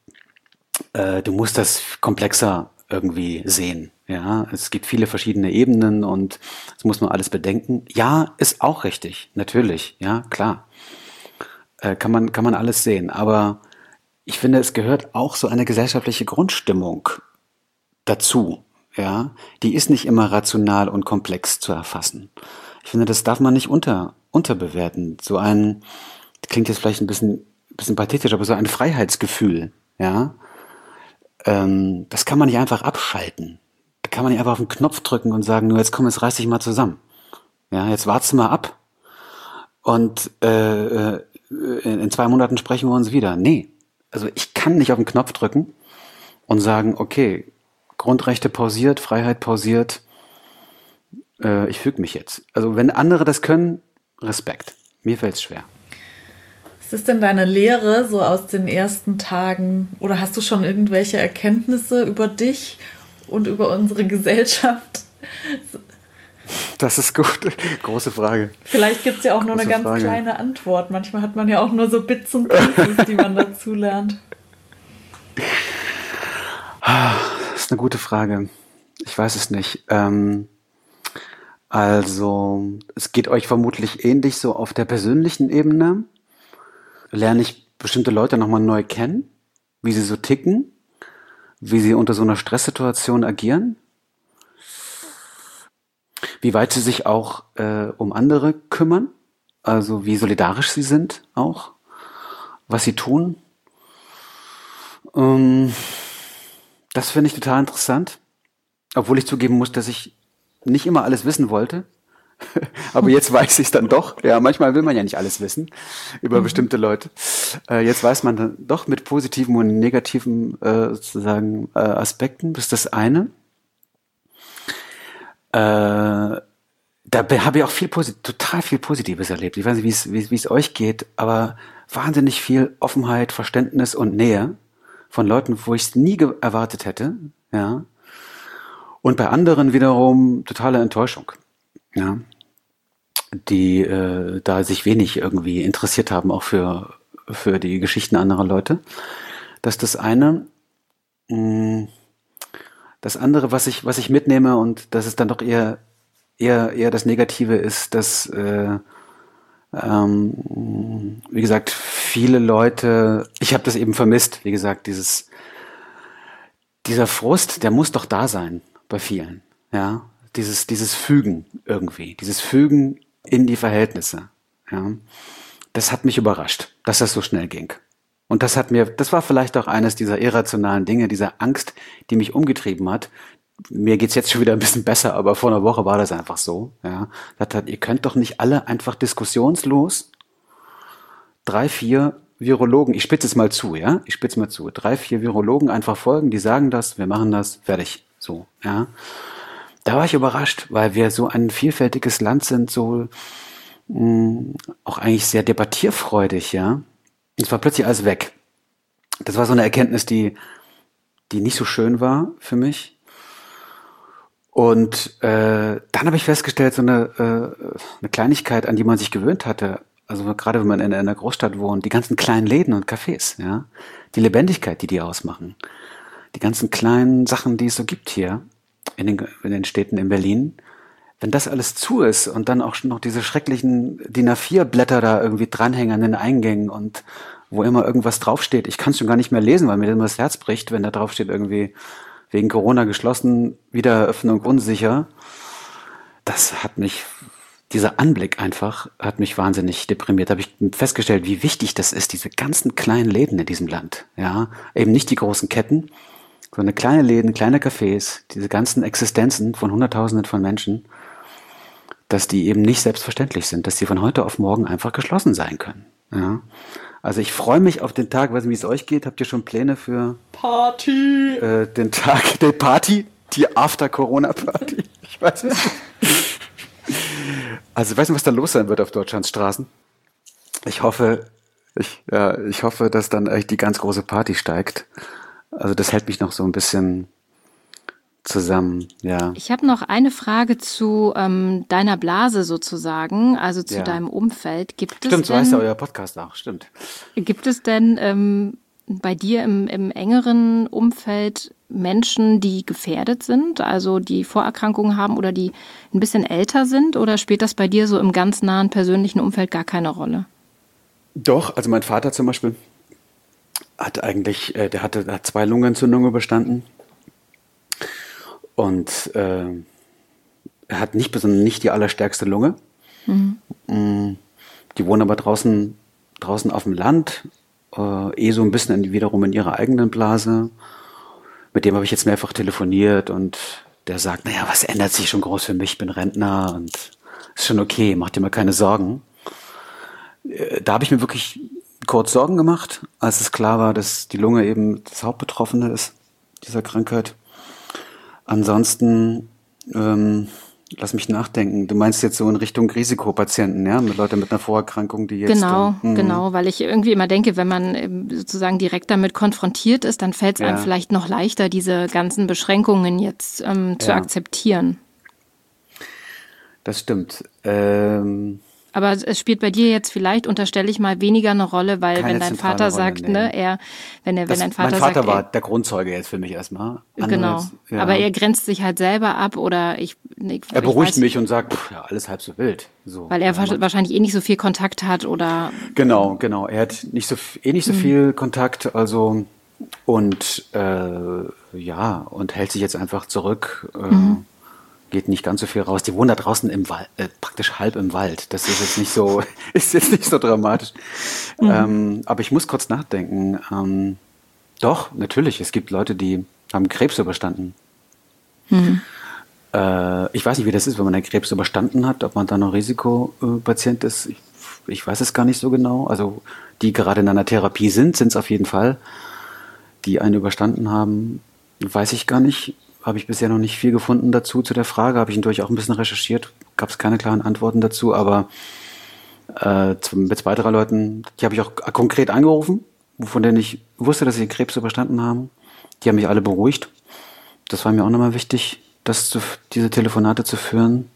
äh, du musst das komplexer irgendwie sehen. Ja, es gibt viele verschiedene Ebenen und das muss man alles bedenken. Ja, ist auch richtig, natürlich, ja, klar. Äh, kann man, kann man alles sehen, aber ich finde, es gehört auch so eine gesellschaftliche Grundstimmung dazu. Ja, die ist nicht immer rational und komplex zu erfassen. Ich finde, das darf man nicht unter, unterbewerten. So ein, das klingt jetzt vielleicht ein bisschen, bisschen pathetisch, aber so ein Freiheitsgefühl, ja, ähm, das kann man nicht einfach abschalten. Da kann man nicht einfach auf den Knopf drücken und sagen, nur jetzt komm, jetzt reiß dich mal zusammen. Ja, jetzt wartest du mal ab und äh, in, in zwei Monaten sprechen wir uns wieder. Nee, also ich kann nicht auf den Knopf drücken und sagen, okay, Grundrechte pausiert, Freiheit pausiert, äh, ich füge mich jetzt. Also wenn andere das können, Respekt. Mir fällt es schwer. Was ist denn deine Lehre so aus den ersten Tagen? Oder hast du schon irgendwelche Erkenntnisse über dich und über unsere Gesellschaft? Das ist gut. Große Frage. Vielleicht gibt es ja auch nur Große eine ganz Frage. kleine Antwort. Manchmal hat man ja auch nur so Bits und Pieces, die man dazu lernt. Das ist eine gute Frage. Ich weiß es nicht. Ähm, also, es geht euch vermutlich ähnlich so auf der persönlichen Ebene. Lerne ich bestimmte Leute nochmal neu kennen, wie sie so ticken, wie sie unter so einer Stresssituation agieren, wie weit sie sich auch äh, um andere kümmern, also wie solidarisch sie sind auch, was sie tun. Ähm, das finde ich total interessant, obwohl ich zugeben muss, dass ich nicht immer alles wissen wollte. Aber jetzt weiß ich es dann doch. Ja, manchmal will man ja nicht alles wissen über mhm. bestimmte Leute. Äh, jetzt weiß man dann doch mit positiven und negativen äh, sozusagen äh, Aspekten. Das ist das eine. Äh, da habe ich auch viel Posit- total viel Positives erlebt. Ich weiß nicht, wie es euch geht, aber wahnsinnig viel Offenheit, Verständnis und Nähe von Leuten, wo ich es nie ge- erwartet hätte. Ja. Und bei anderen wiederum totale Enttäuschung. Ja, die äh, da sich wenig irgendwie interessiert haben, auch für, für die Geschichten anderer Leute. Das ist das eine. Das andere, was ich, was ich mitnehme, und das ist dann doch eher, eher, eher das Negative, ist, dass, äh, ähm, wie gesagt, viele Leute, ich habe das eben vermisst, wie gesagt, dieses, dieser Frust, der muss doch da sein bei vielen, ja. Dieses, dieses Fügen irgendwie, dieses Fügen in die Verhältnisse, ja, das hat mich überrascht, dass das so schnell ging. Und das hat mir, das war vielleicht auch eines dieser irrationalen Dinge, dieser Angst, die mich umgetrieben hat. Mir geht's jetzt schon wieder ein bisschen besser, aber vor einer Woche war das einfach so, ja. Das hat, ihr könnt doch nicht alle einfach diskussionslos drei, vier Virologen, ich spitze es mal zu, ja, ich spitze mal zu, drei, vier Virologen einfach folgen, die sagen das, wir machen das, fertig, so, ja. Da war ich überrascht, weil wir so ein vielfältiges Land sind, so mh, auch eigentlich sehr debattierfreudig, ja. Es war plötzlich alles weg. Das war so eine Erkenntnis, die, die nicht so schön war für mich. Und äh, dann habe ich festgestellt, so eine, äh, eine Kleinigkeit, an die man sich gewöhnt hatte, also gerade wenn man in einer Großstadt wohnt, die ganzen kleinen Läden und Cafés, ja, die Lebendigkeit, die die ausmachen, die ganzen kleinen Sachen, die es so gibt hier, in den, in den Städten in Berlin, wenn das alles zu ist und dann auch noch diese schrecklichen D I N A vier Blätter da irgendwie dranhängen an den Eingängen und wo immer irgendwas draufsteht, ich kann es schon gar nicht mehr lesen, weil mir immer das Herz bricht, wenn da draufsteht irgendwie wegen Corona geschlossen, Wiedereröffnung unsicher. Das hat mich, dieser Anblick einfach, hat mich wahnsinnig deprimiert. Da habe ich festgestellt, wie wichtig das ist, diese ganzen kleinen Läden in diesem Land, ja, eben nicht die großen Ketten, so eine kleine Läden, kleine Cafés, diese ganzen Existenzen von Hunderttausenden von Menschen, dass die eben nicht selbstverständlich sind, dass die von heute auf morgen einfach geschlossen sein können. Ja. Also ich freue mich auf den Tag, weiß nicht, wie es euch geht. Habt ihr schon Pläne für Party? Äh, den Tag der Party, die After-Corona-Party? Ich weiß es nicht. Also ich weiß nicht, was da los sein wird auf Deutschlands Straßen. Ich hoffe, ich, ja, ich hoffe, dass dann echt die ganz große Party steigt. Also das hält mich noch so ein bisschen zusammen, ja. Ich habe noch eine Frage zu ähm, deiner Blase sozusagen, also zu Ja. deinem Umfeld. Gibt Stimmt, es so heißt ja denn, euer Podcast auch, stimmt. gibt es denn ähm, bei dir im, im engeren Umfeld Menschen, die gefährdet sind, also die Vorerkrankungen haben oder die ein bisschen älter sind, oder spielt das bei dir so im ganz nahen persönlichen Umfeld gar keine Rolle? Doch, also mein Vater zum Beispiel hat eigentlich, äh, der hatte hat zwei Lungenentzündungen überstanden und äh, er hat nicht besonders nicht die allerstärkste Lunge. Mhm. Mm, Die wohnen aber draußen draußen auf dem Land, äh, eh so ein bisschen in, wiederum in ihrer eigenen Blase. Mit dem habe ich jetzt mehrfach telefoniert und der sagt, naja, was ändert sich schon groß für mich, ich bin Rentner und ist schon okay, mach dir mal keine Sorgen. Äh, Da habe ich mir wirklich kurz Sorgen gemacht, als es klar war, dass die Lunge eben das Hauptbetroffene ist, dieser Krankheit. Ansonsten, ähm, Lass mich nachdenken. Du meinst jetzt so in Richtung Risikopatienten, ja? Mit Leuten mit einer Vorerkrankung, die jetzt... Genau, dann, genau, weil ich irgendwie immer denke, wenn man ähm, sozusagen direkt damit konfrontiert ist, dann fällt es Ja. einem vielleicht noch leichter, diese ganzen Beschränkungen jetzt ähm, zu Ja. akzeptieren. Das stimmt. Ähm, Aber es- es spielt bei dir jetzt vielleicht, unterstelle ich mal, weniger eine Rolle, weil Keine wenn dein zentrale Vater Rolle, sagt, nee. ne, er, wenn er, wenn das, dein Vater, mein Vater sagt, war er, der Grundzeuge jetzt für mich erstmal. Andere genau, jetzt, ja. aber er grenzt sich halt selber ab oder ich, ich Er ich beruhigt weiß, mich und sagt, pff, ja, alles halb so wild. So, weil er ja, wahrsch- man- wahrscheinlich eh nicht so viel Kontakt hat oder Genau, genau. Er hat nicht so eh nicht so Mhm. viel Kontakt, also und äh, ja, und hält sich jetzt einfach zurück, äh, Mhm. geht nicht ganz so viel raus. Die wohnen da draußen im Wald, äh, praktisch halb im Wald. Das ist jetzt nicht so, ist jetzt nicht so dramatisch. Mhm. Ähm, aber ich muss kurz nachdenken. Ähm, doch, natürlich, es gibt Leute, die haben Krebs überstanden. Mhm. Äh, ich weiß nicht, wie das ist, wenn man einen Krebs überstanden hat, ob man da noch Risikopatient ist. Ich, ich weiß es gar nicht so genau. Also die gerade in einer Therapie sind, sind es auf jeden Fall. Die einen überstanden haben, weiß ich gar nicht. Habe ich bisher noch nicht viel gefunden dazu zu der Frage. Habe ich natürlich auch ein bisschen recherchiert. Gab es keine klaren Antworten dazu. Aber äh, z- mit zwei, drei Leuten, die habe ich auch konkret angerufen, von denen ich wusste, dass sie den Krebs überstanden haben. Die haben mich alle beruhigt. Das war mir auch nochmal wichtig, das zu, diese Telefonate zu führen.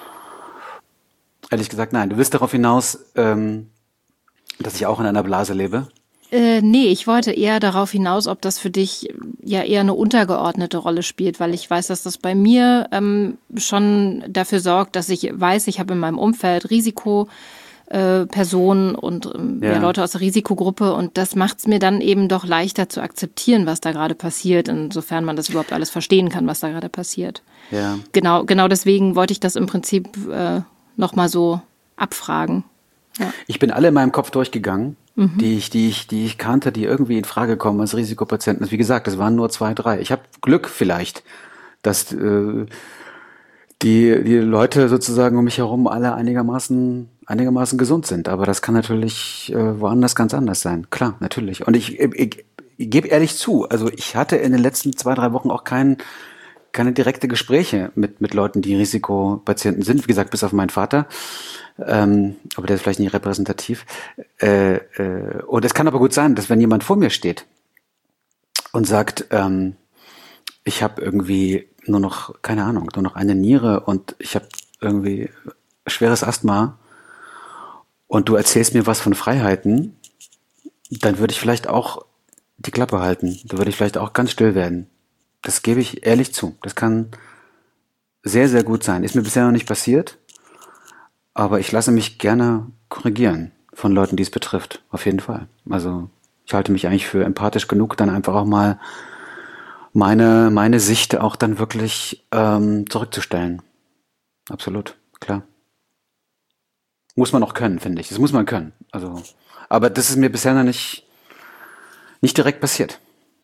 Ehrlich gesagt, nein. Du willst darauf hinaus, ähm, dass ich auch in einer Blase lebe. Äh, nee, ich wollte eher darauf hinaus, ob das für dich äh, ja eher eine untergeordnete Rolle spielt, weil ich weiß, dass das bei mir ähm, schon dafür sorgt, dass ich weiß, ich habe in meinem Umfeld Risikopersonen äh, Personen und ähm, ja. Ja. Leute aus der Risikogruppe und das macht es mir dann eben doch leichter zu akzeptieren, was da gerade passiert, insofern man das überhaupt alles verstehen kann, was da gerade passiert. Ja. Genau, genau deswegen wollte ich das im Prinzip äh, nochmal so abfragen. Ja. Ich bin alle in meinem Kopf durchgegangen, mhm. die ich, die ich, die ich kannte, die irgendwie in Frage kommen als Risikopatienten. Wie gesagt, das waren nur zwei, drei. Ich habe Glück vielleicht, dass äh, die, die Leute sozusagen um mich herum alle einigermaßen, einigermaßen gesund sind. Aber das kann natürlich äh, woanders ganz anders sein. Klar, natürlich. Und ich, ich, ich, ich gebe ehrlich zu, also ich hatte in den letzten zwei, drei Wochen auch kein, keine direkte Gespräche mit, mit Leuten, die Risikopatienten sind. Wie gesagt, bis auf meinen Vater. Ähm, aber der ist vielleicht nicht repräsentativ. Äh, äh, und es kann aber gut sein, dass wenn jemand vor mir steht und sagt, ähm, ich habe irgendwie nur noch, keine Ahnung, nur noch eine Niere und ich habe irgendwie schweres Asthma und du erzählst mir was von Freiheiten, dann würde ich vielleicht auch die Klappe halten. Da würde ich vielleicht auch ganz still werden. Das gebe ich ehrlich zu. Das kann sehr, sehr gut sein. Ist mir bisher noch nicht passiert. Aber ich lasse mich gerne korrigieren von Leuten, die es betrifft. Auf jeden Fall. Also ich halte mich eigentlich für empathisch genug, dann einfach auch mal meine, meine Sicht auch dann wirklich ähm, zurückzustellen. Absolut, klar. Muss man auch können, finde ich. Das muss man können. Also, aber das ist mir bisher noch nicht, nicht direkt passiert.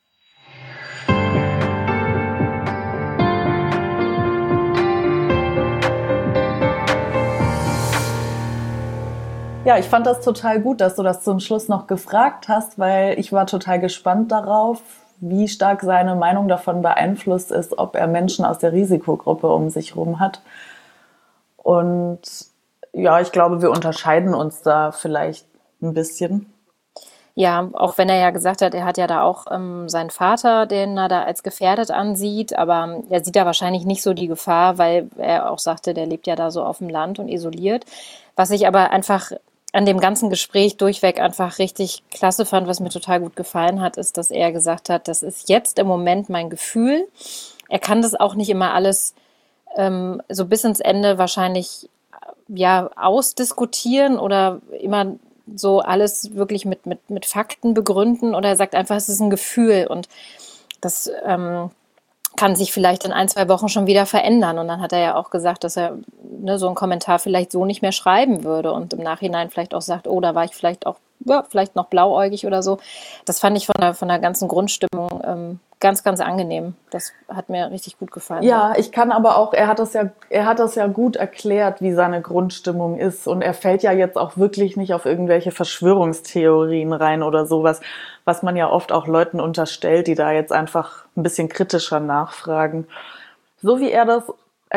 Ja, ich fand das total gut, dass du das zum Schluss noch gefragt hast, weil ich war total gespannt darauf, wie stark seine Meinung davon beeinflusst ist, ob er Menschen aus der Risikogruppe um sich herum hat. Und ja, ich glaube, wir unterscheiden uns da vielleicht ein bisschen. Ja, auch wenn er ja gesagt hat, er hat ja da auch ähm, seinen Vater, den er da als gefährdet ansieht, aber er sieht da wahrscheinlich nicht so die Gefahr, weil er auch sagte, der lebt ja da so auf dem Land und isoliert. Was ich aber einfach an dem ganzen Gespräch durchweg einfach richtig klasse fand, was mir total gut gefallen hat, ist, dass er gesagt hat, das ist jetzt im Moment mein Gefühl. Er kann das auch nicht immer alles ähm, so bis ins Ende wahrscheinlich ja ausdiskutieren oder immer so alles wirklich mit, mit, mit Fakten begründen, oder er sagt einfach, es ist ein Gefühl und das ähm, kann sich vielleicht in ein, zwei Wochen schon wieder verändern. Und dann hat er ja auch gesagt, dass er ne, so einen Kommentar vielleicht so nicht mehr schreiben würde und im Nachhinein vielleicht auch sagt, oh, da war ich vielleicht auch, ja, vielleicht noch blauäugig oder so. Das fand ich von der, von der ganzen Grundstimmung ähm, ganz, ganz angenehm. Das hat mir richtig gut gefallen. Ja, ich kann aber auch, er hat das ja, er hat das ja gut erklärt, wie seine Grundstimmung ist. Und er fällt ja jetzt auch wirklich nicht auf irgendwelche Verschwörungstheorien rein oder sowas, was man ja oft auch Leuten unterstellt, die da jetzt einfach ein bisschen kritischer nachfragen. So wie er das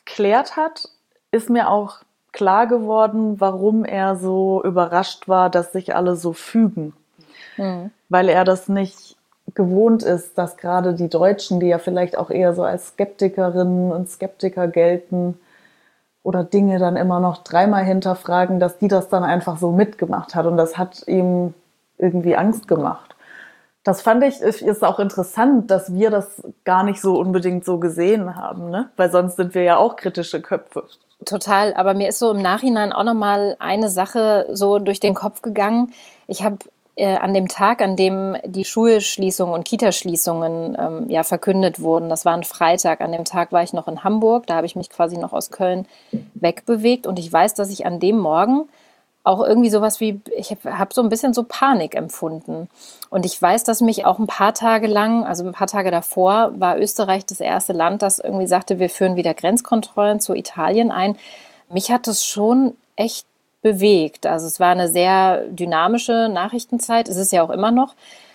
erklärt hat, ist mir auch klar geworden, warum er so überrascht war, dass sich alle so fügen. Mhm. Weil er das nicht gewohnt ist, dass gerade die Deutschen, die ja vielleicht auch eher so als Skeptikerinnen und Skeptiker gelten oder Dinge dann immer noch dreimal hinterfragen, dass die das dann einfach so mitgemacht hat. Und das hat ihm irgendwie Angst gemacht. Das fand ich, ist auch interessant, dass wir das gar nicht so unbedingt so gesehen haben, ne? Weil sonst sind wir ja auch kritische Köpfe. Total, aber mir ist so im Nachhinein auch nochmal eine Sache so durch den Kopf gegangen. Ich habe äh, an dem Tag, an dem die Schulschließungen und Kitaschließungen ähm, ja verkündet wurden, das war ein Freitag, an dem Tag war ich noch in Hamburg, da habe ich mich quasi noch aus Köln wegbewegt und ich weiß, dass ich an dem Morgen auch irgendwie sowas wie, ich habe hab so ein bisschen so Panik empfunden. Und ich weiß, dass mich auch ein paar Tage lang, also ein paar Tage davor, war Österreich das erste Land, das irgendwie sagte, wir führen wieder Grenzkontrollen zu Italien ein. Mich hat das schon echt bewegt. Also es war eine sehr dynamische Nachrichtenzeit, es ist ja auch immer noch.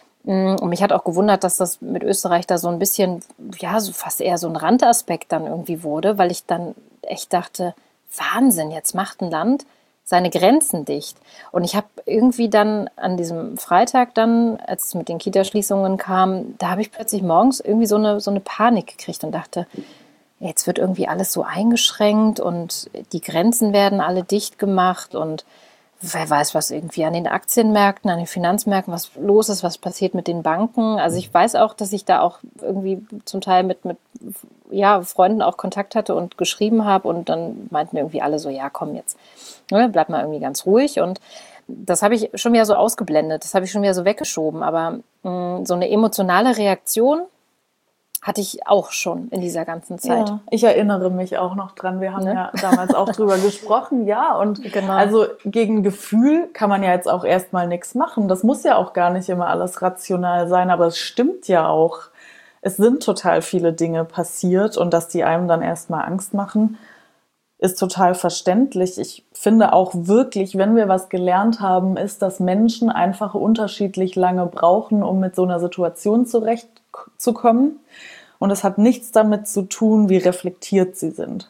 Und mich hat auch gewundert, dass das mit Österreich da so ein bisschen, ja, so fast eher so ein Randaspekt dann irgendwie wurde, weil ich dann echt dachte, Wahnsinn, jetzt macht ein Land seine Grenzen dicht. Und ich habe irgendwie dann an diesem Freitag dann, als es mit den Kitaschließungen kam, da habe ich plötzlich morgens irgendwie so eine, so eine Panik gekriegt und dachte, jetzt wird irgendwie alles so eingeschränkt und die Grenzen werden alle dicht gemacht und wer weiß, was irgendwie an den Aktienmärkten, an den Finanzmärkten, was los ist, was passiert mit den Banken. Also ich weiß auch, dass ich da auch irgendwie zum Teil mit, mit ja, Freunden auch Kontakt hatte und geschrieben habe und dann meinten irgendwie alle so, ja komm jetzt, ne, bleib mal irgendwie ganz ruhig und das habe ich schon wieder so ausgeblendet, das habe ich schon wieder so weggeschoben, aber mh, so eine emotionale Reaktion hatte ich auch schon in dieser ganzen Zeit. Ja, ich erinnere mich auch noch dran. Wir haben ne? ja damals auch drüber gesprochen. Ja, und genau. Also gegen Gefühl kann man ja jetzt auch erstmal nichts machen. Das muss ja auch gar nicht immer alles rational sein, aber es stimmt ja auch. Es sind total viele Dinge passiert und dass die einem dann erstmal Angst machen, ist total verständlich. Ich finde auch wirklich, wenn wir was gelernt haben, ist, dass Menschen einfach unterschiedlich lange brauchen, um mit so einer Situation zurechtzukommen. Und es hat nichts damit zu tun, wie reflektiert sie sind.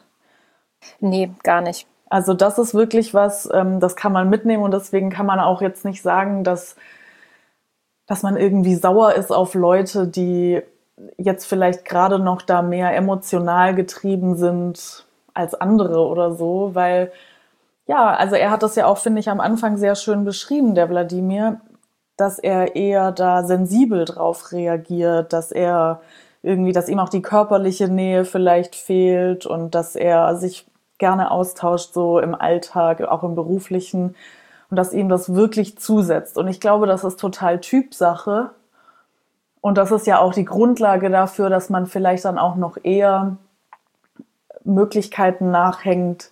Nee, gar nicht. Also das ist wirklich was, das kann man mitnehmen und deswegen kann man auch jetzt nicht sagen, dass, dass man irgendwie sauer ist auf Leute, die jetzt vielleicht gerade noch da mehr emotional getrieben sind als andere oder so, weil ja, also er hat das ja auch, finde ich, am Anfang sehr schön beschrieben, der Wladimir, dass er eher da sensibel drauf reagiert, dass er irgendwie, dass ihm auch die körperliche Nähe vielleicht fehlt und dass er sich gerne austauscht, so im Alltag, auch im Beruflichen und dass ihm das wirklich zusetzt. Und ich glaube, das ist total Typsache und das ist ja auch die Grundlage dafür, dass man vielleicht dann auch noch eher Möglichkeiten nachhängt,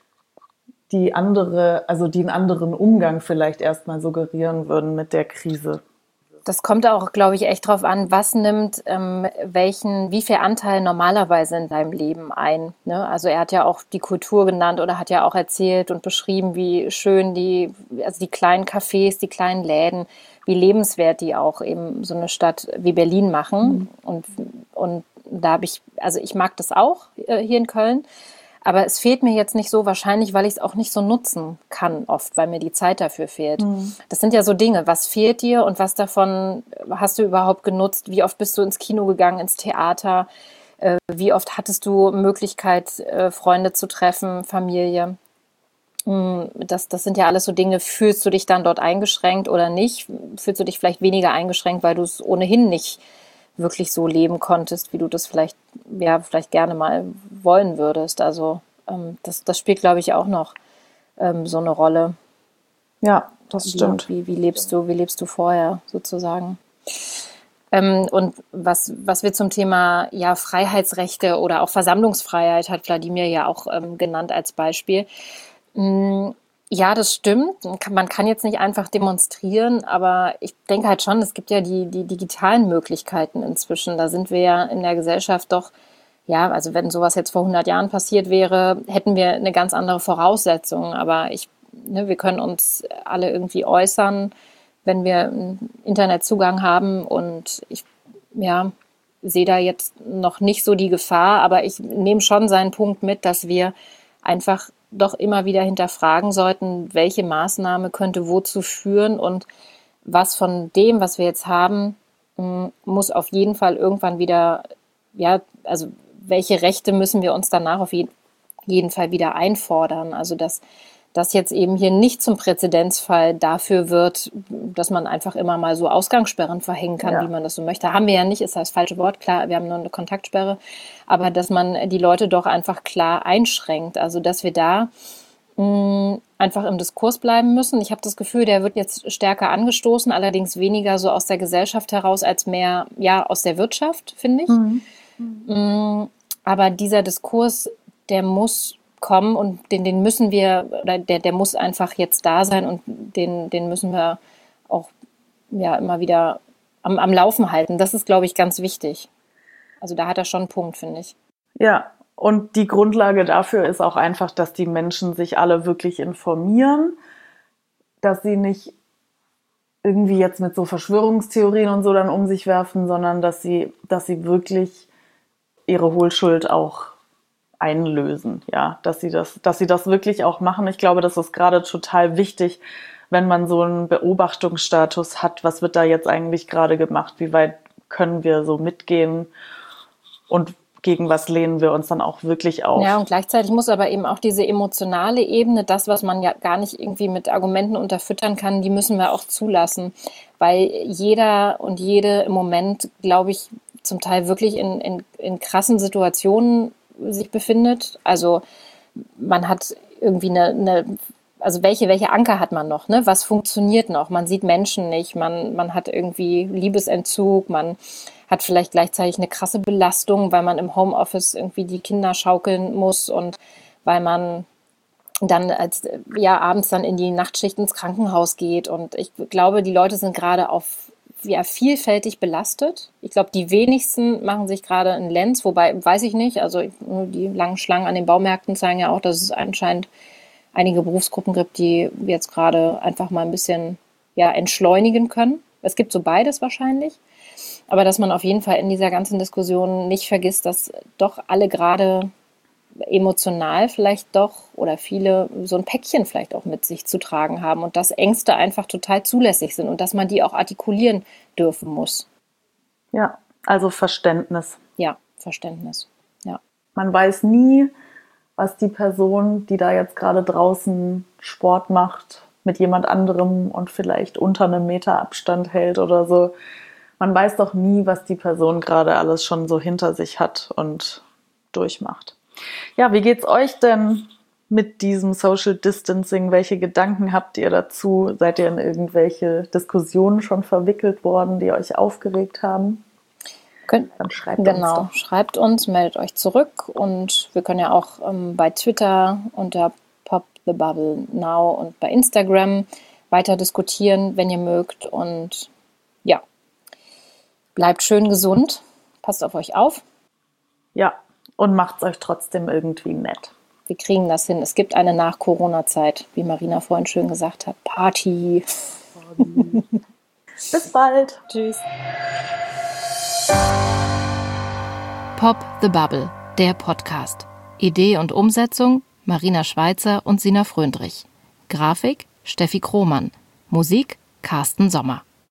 die andere, also die einen anderen Umgang vielleicht erstmal suggerieren würden mit der Krise. Das kommt auch, glaube ich, echt drauf an, was nimmt ähm, welchen, wie viel Anteil normalerweise in deinem Leben ein. Ne? Also er hat ja auch die Kultur genannt oder hat ja auch erzählt und beschrieben, wie schön die, also die kleinen Cafés, die kleinen Läden, wie lebenswert die auch eben so eine Stadt wie Berlin machen. Mhm. Und, und da habe ich, also ich mag das auch äh, hier in Köln. Aber es fehlt mir jetzt nicht so, wahrscheinlich, weil ich es auch nicht so nutzen kann oft, weil mir die Zeit dafür fehlt. Mhm. Das sind ja so Dinge, was fehlt dir und was davon hast du überhaupt genutzt? Wie oft bist du ins Kino gegangen, ins Theater? Äh, wie oft hattest du Möglichkeit, äh, Freunde zu treffen, Familie? Mhm, das, das sind ja alles so Dinge, fühlst du dich dann dort eingeschränkt oder nicht? Fühlst du dich vielleicht weniger eingeschränkt, weil du es ohnehin nicht wirklich so leben konntest, wie du das vielleicht, ja, vielleicht gerne mal wollen würdest. Also ähm, das, das spielt, glaube ich, auch noch ähm, so eine Rolle. Ja, das wie, stimmt. Wie, wie lebst du, wie lebst du vorher sozusagen? Ähm, und was, was wir zum Thema ja, Freiheitsrechte oder auch Versammlungsfreiheit hat Wladimir ja auch ähm, genannt als Beispiel. Mhm. Ja, das stimmt. Man kann jetzt nicht einfach demonstrieren, aber ich denke halt schon, es gibt ja die, die digitalen Möglichkeiten inzwischen. Da sind wir ja in der Gesellschaft doch, ja, also wenn sowas jetzt vor hundert Jahren passiert wäre, hätten wir eine ganz andere Voraussetzung. Aber ich, ne, wir können uns alle irgendwie äußern, wenn wir einen Internetzugang haben. Und ich, ja, sehe da jetzt noch nicht so die Gefahr, aber ich nehme schon seinen Punkt mit, dass wir einfach doch immer wieder hinterfragen sollten, welche Maßnahme könnte wozu führen und was von dem, was wir jetzt haben, muss auf jeden Fall irgendwann wieder, ja, also welche Rechte müssen wir uns danach auf jeden Fall wieder einfordern? Also dass das jetzt eben hier nicht zum Präzedenzfall dafür wird, dass man einfach immer mal so Ausgangssperren verhängen kann, ja. wie man das so möchte. Haben wir ja nicht, ist das falsche Wort, klar, wir haben nur eine Kontaktsperre, aber dass man die Leute doch einfach klar einschränkt. Also dass wir da mh, einfach im Diskurs bleiben müssen. Ich habe das Gefühl, der wird jetzt stärker angestoßen, allerdings weniger so aus der Gesellschaft heraus, als mehr ja aus der Wirtschaft, finde ich. Mhm. Mhm. Aber dieser Diskurs, der muss kommen und den, den müssen wir, oder der, der muss einfach jetzt da sein und den, den müssen wir auch ja, immer wieder am, am Laufen halten. Das ist, glaube ich, ganz wichtig. Also da hat er schon einen Punkt, finde ich. Ja, und die Grundlage dafür ist auch einfach, dass die Menschen sich alle wirklich informieren, dass sie nicht irgendwie jetzt mit so Verschwörungstheorien und so dann um sich werfen, sondern dass sie, dass sie wirklich ihre Hohlschuld auch einlösen, ja, dass sie das, dass sie das wirklich auch machen. Ich glaube, das ist gerade total wichtig, wenn man so einen Beobachtungsstatus hat. Was wird da jetzt eigentlich gerade gemacht? Wie weit können wir so mitgehen? Und gegen was lehnen wir uns dann auch wirklich auf? Ja, und gleichzeitig muss aber eben auch diese emotionale Ebene, das, was man ja gar nicht irgendwie mit Argumenten unterfüttern kann, die müssen wir auch zulassen, weil jeder und jede im Moment, glaube ich, zum Teil wirklich in, in, in krassen Situationen sich befindet. Also man hat irgendwie eine, eine also welche, welche Anker hat man noch, ne? Was funktioniert noch? Man sieht Menschen nicht, man, man hat irgendwie Liebesentzug, man hat vielleicht gleichzeitig eine krasse Belastung, weil man im Homeoffice irgendwie die Kinder schaukeln muss und weil man dann als ja abends dann in die Nachtschicht ins Krankenhaus geht. Und ich glaube, die Leute sind gerade auf ja, vielfältig belastet. Ich glaube, die wenigsten machen sich gerade einen Lenz, wobei, weiß ich nicht, also die langen Schlangen an den Baumärkten zeigen ja auch, dass es anscheinend einige Berufsgruppen gibt, die jetzt gerade einfach mal ein bisschen ja, entschleunigen können. Es gibt so beides wahrscheinlich, aber dass man auf jeden Fall in dieser ganzen Diskussion nicht vergisst, dass doch alle gerade emotional vielleicht doch oder viele so ein Päckchen vielleicht auch mit sich zu tragen haben und dass Ängste einfach total zulässig sind und dass man die auch artikulieren dürfen muss. Ja, also Verständnis. Ja, Verständnis, ja. Man weiß nie, was die Person, die da jetzt gerade draußen Sport macht, mit jemand anderem und vielleicht unter einem Meter Abstand hält oder so. Man weiß doch nie, was die Person gerade alles schon so hinter sich hat und durchmacht. Ja, wie geht's euch denn mit diesem Social Distancing? Welche Gedanken habt ihr dazu? Seid ihr in irgendwelche Diskussionen schon verwickelt worden, die euch aufgeregt haben? Könnt, Dann schreibt genau, uns doch. Schreibt uns, meldet euch zurück und wir können ja auch ähm, bei Twitter unter Pop the Bubble Now und bei Instagram weiter diskutieren, wenn ihr mögt. Und ja, bleibt schön gesund, passt auf euch auf. Ja. Und macht es euch trotzdem irgendwie nett. Wir kriegen das hin. Es gibt eine Nach-Corona-Zeit, wie Marina vorhin schön gesagt hat. Party. Bis bald. Tschüss. Pop the Bubble, der Podcast. Idee und Umsetzung Marina Schweizer und Sina Fröndrich. Grafik Steffi Krohmann. Musik Carsten Sommer.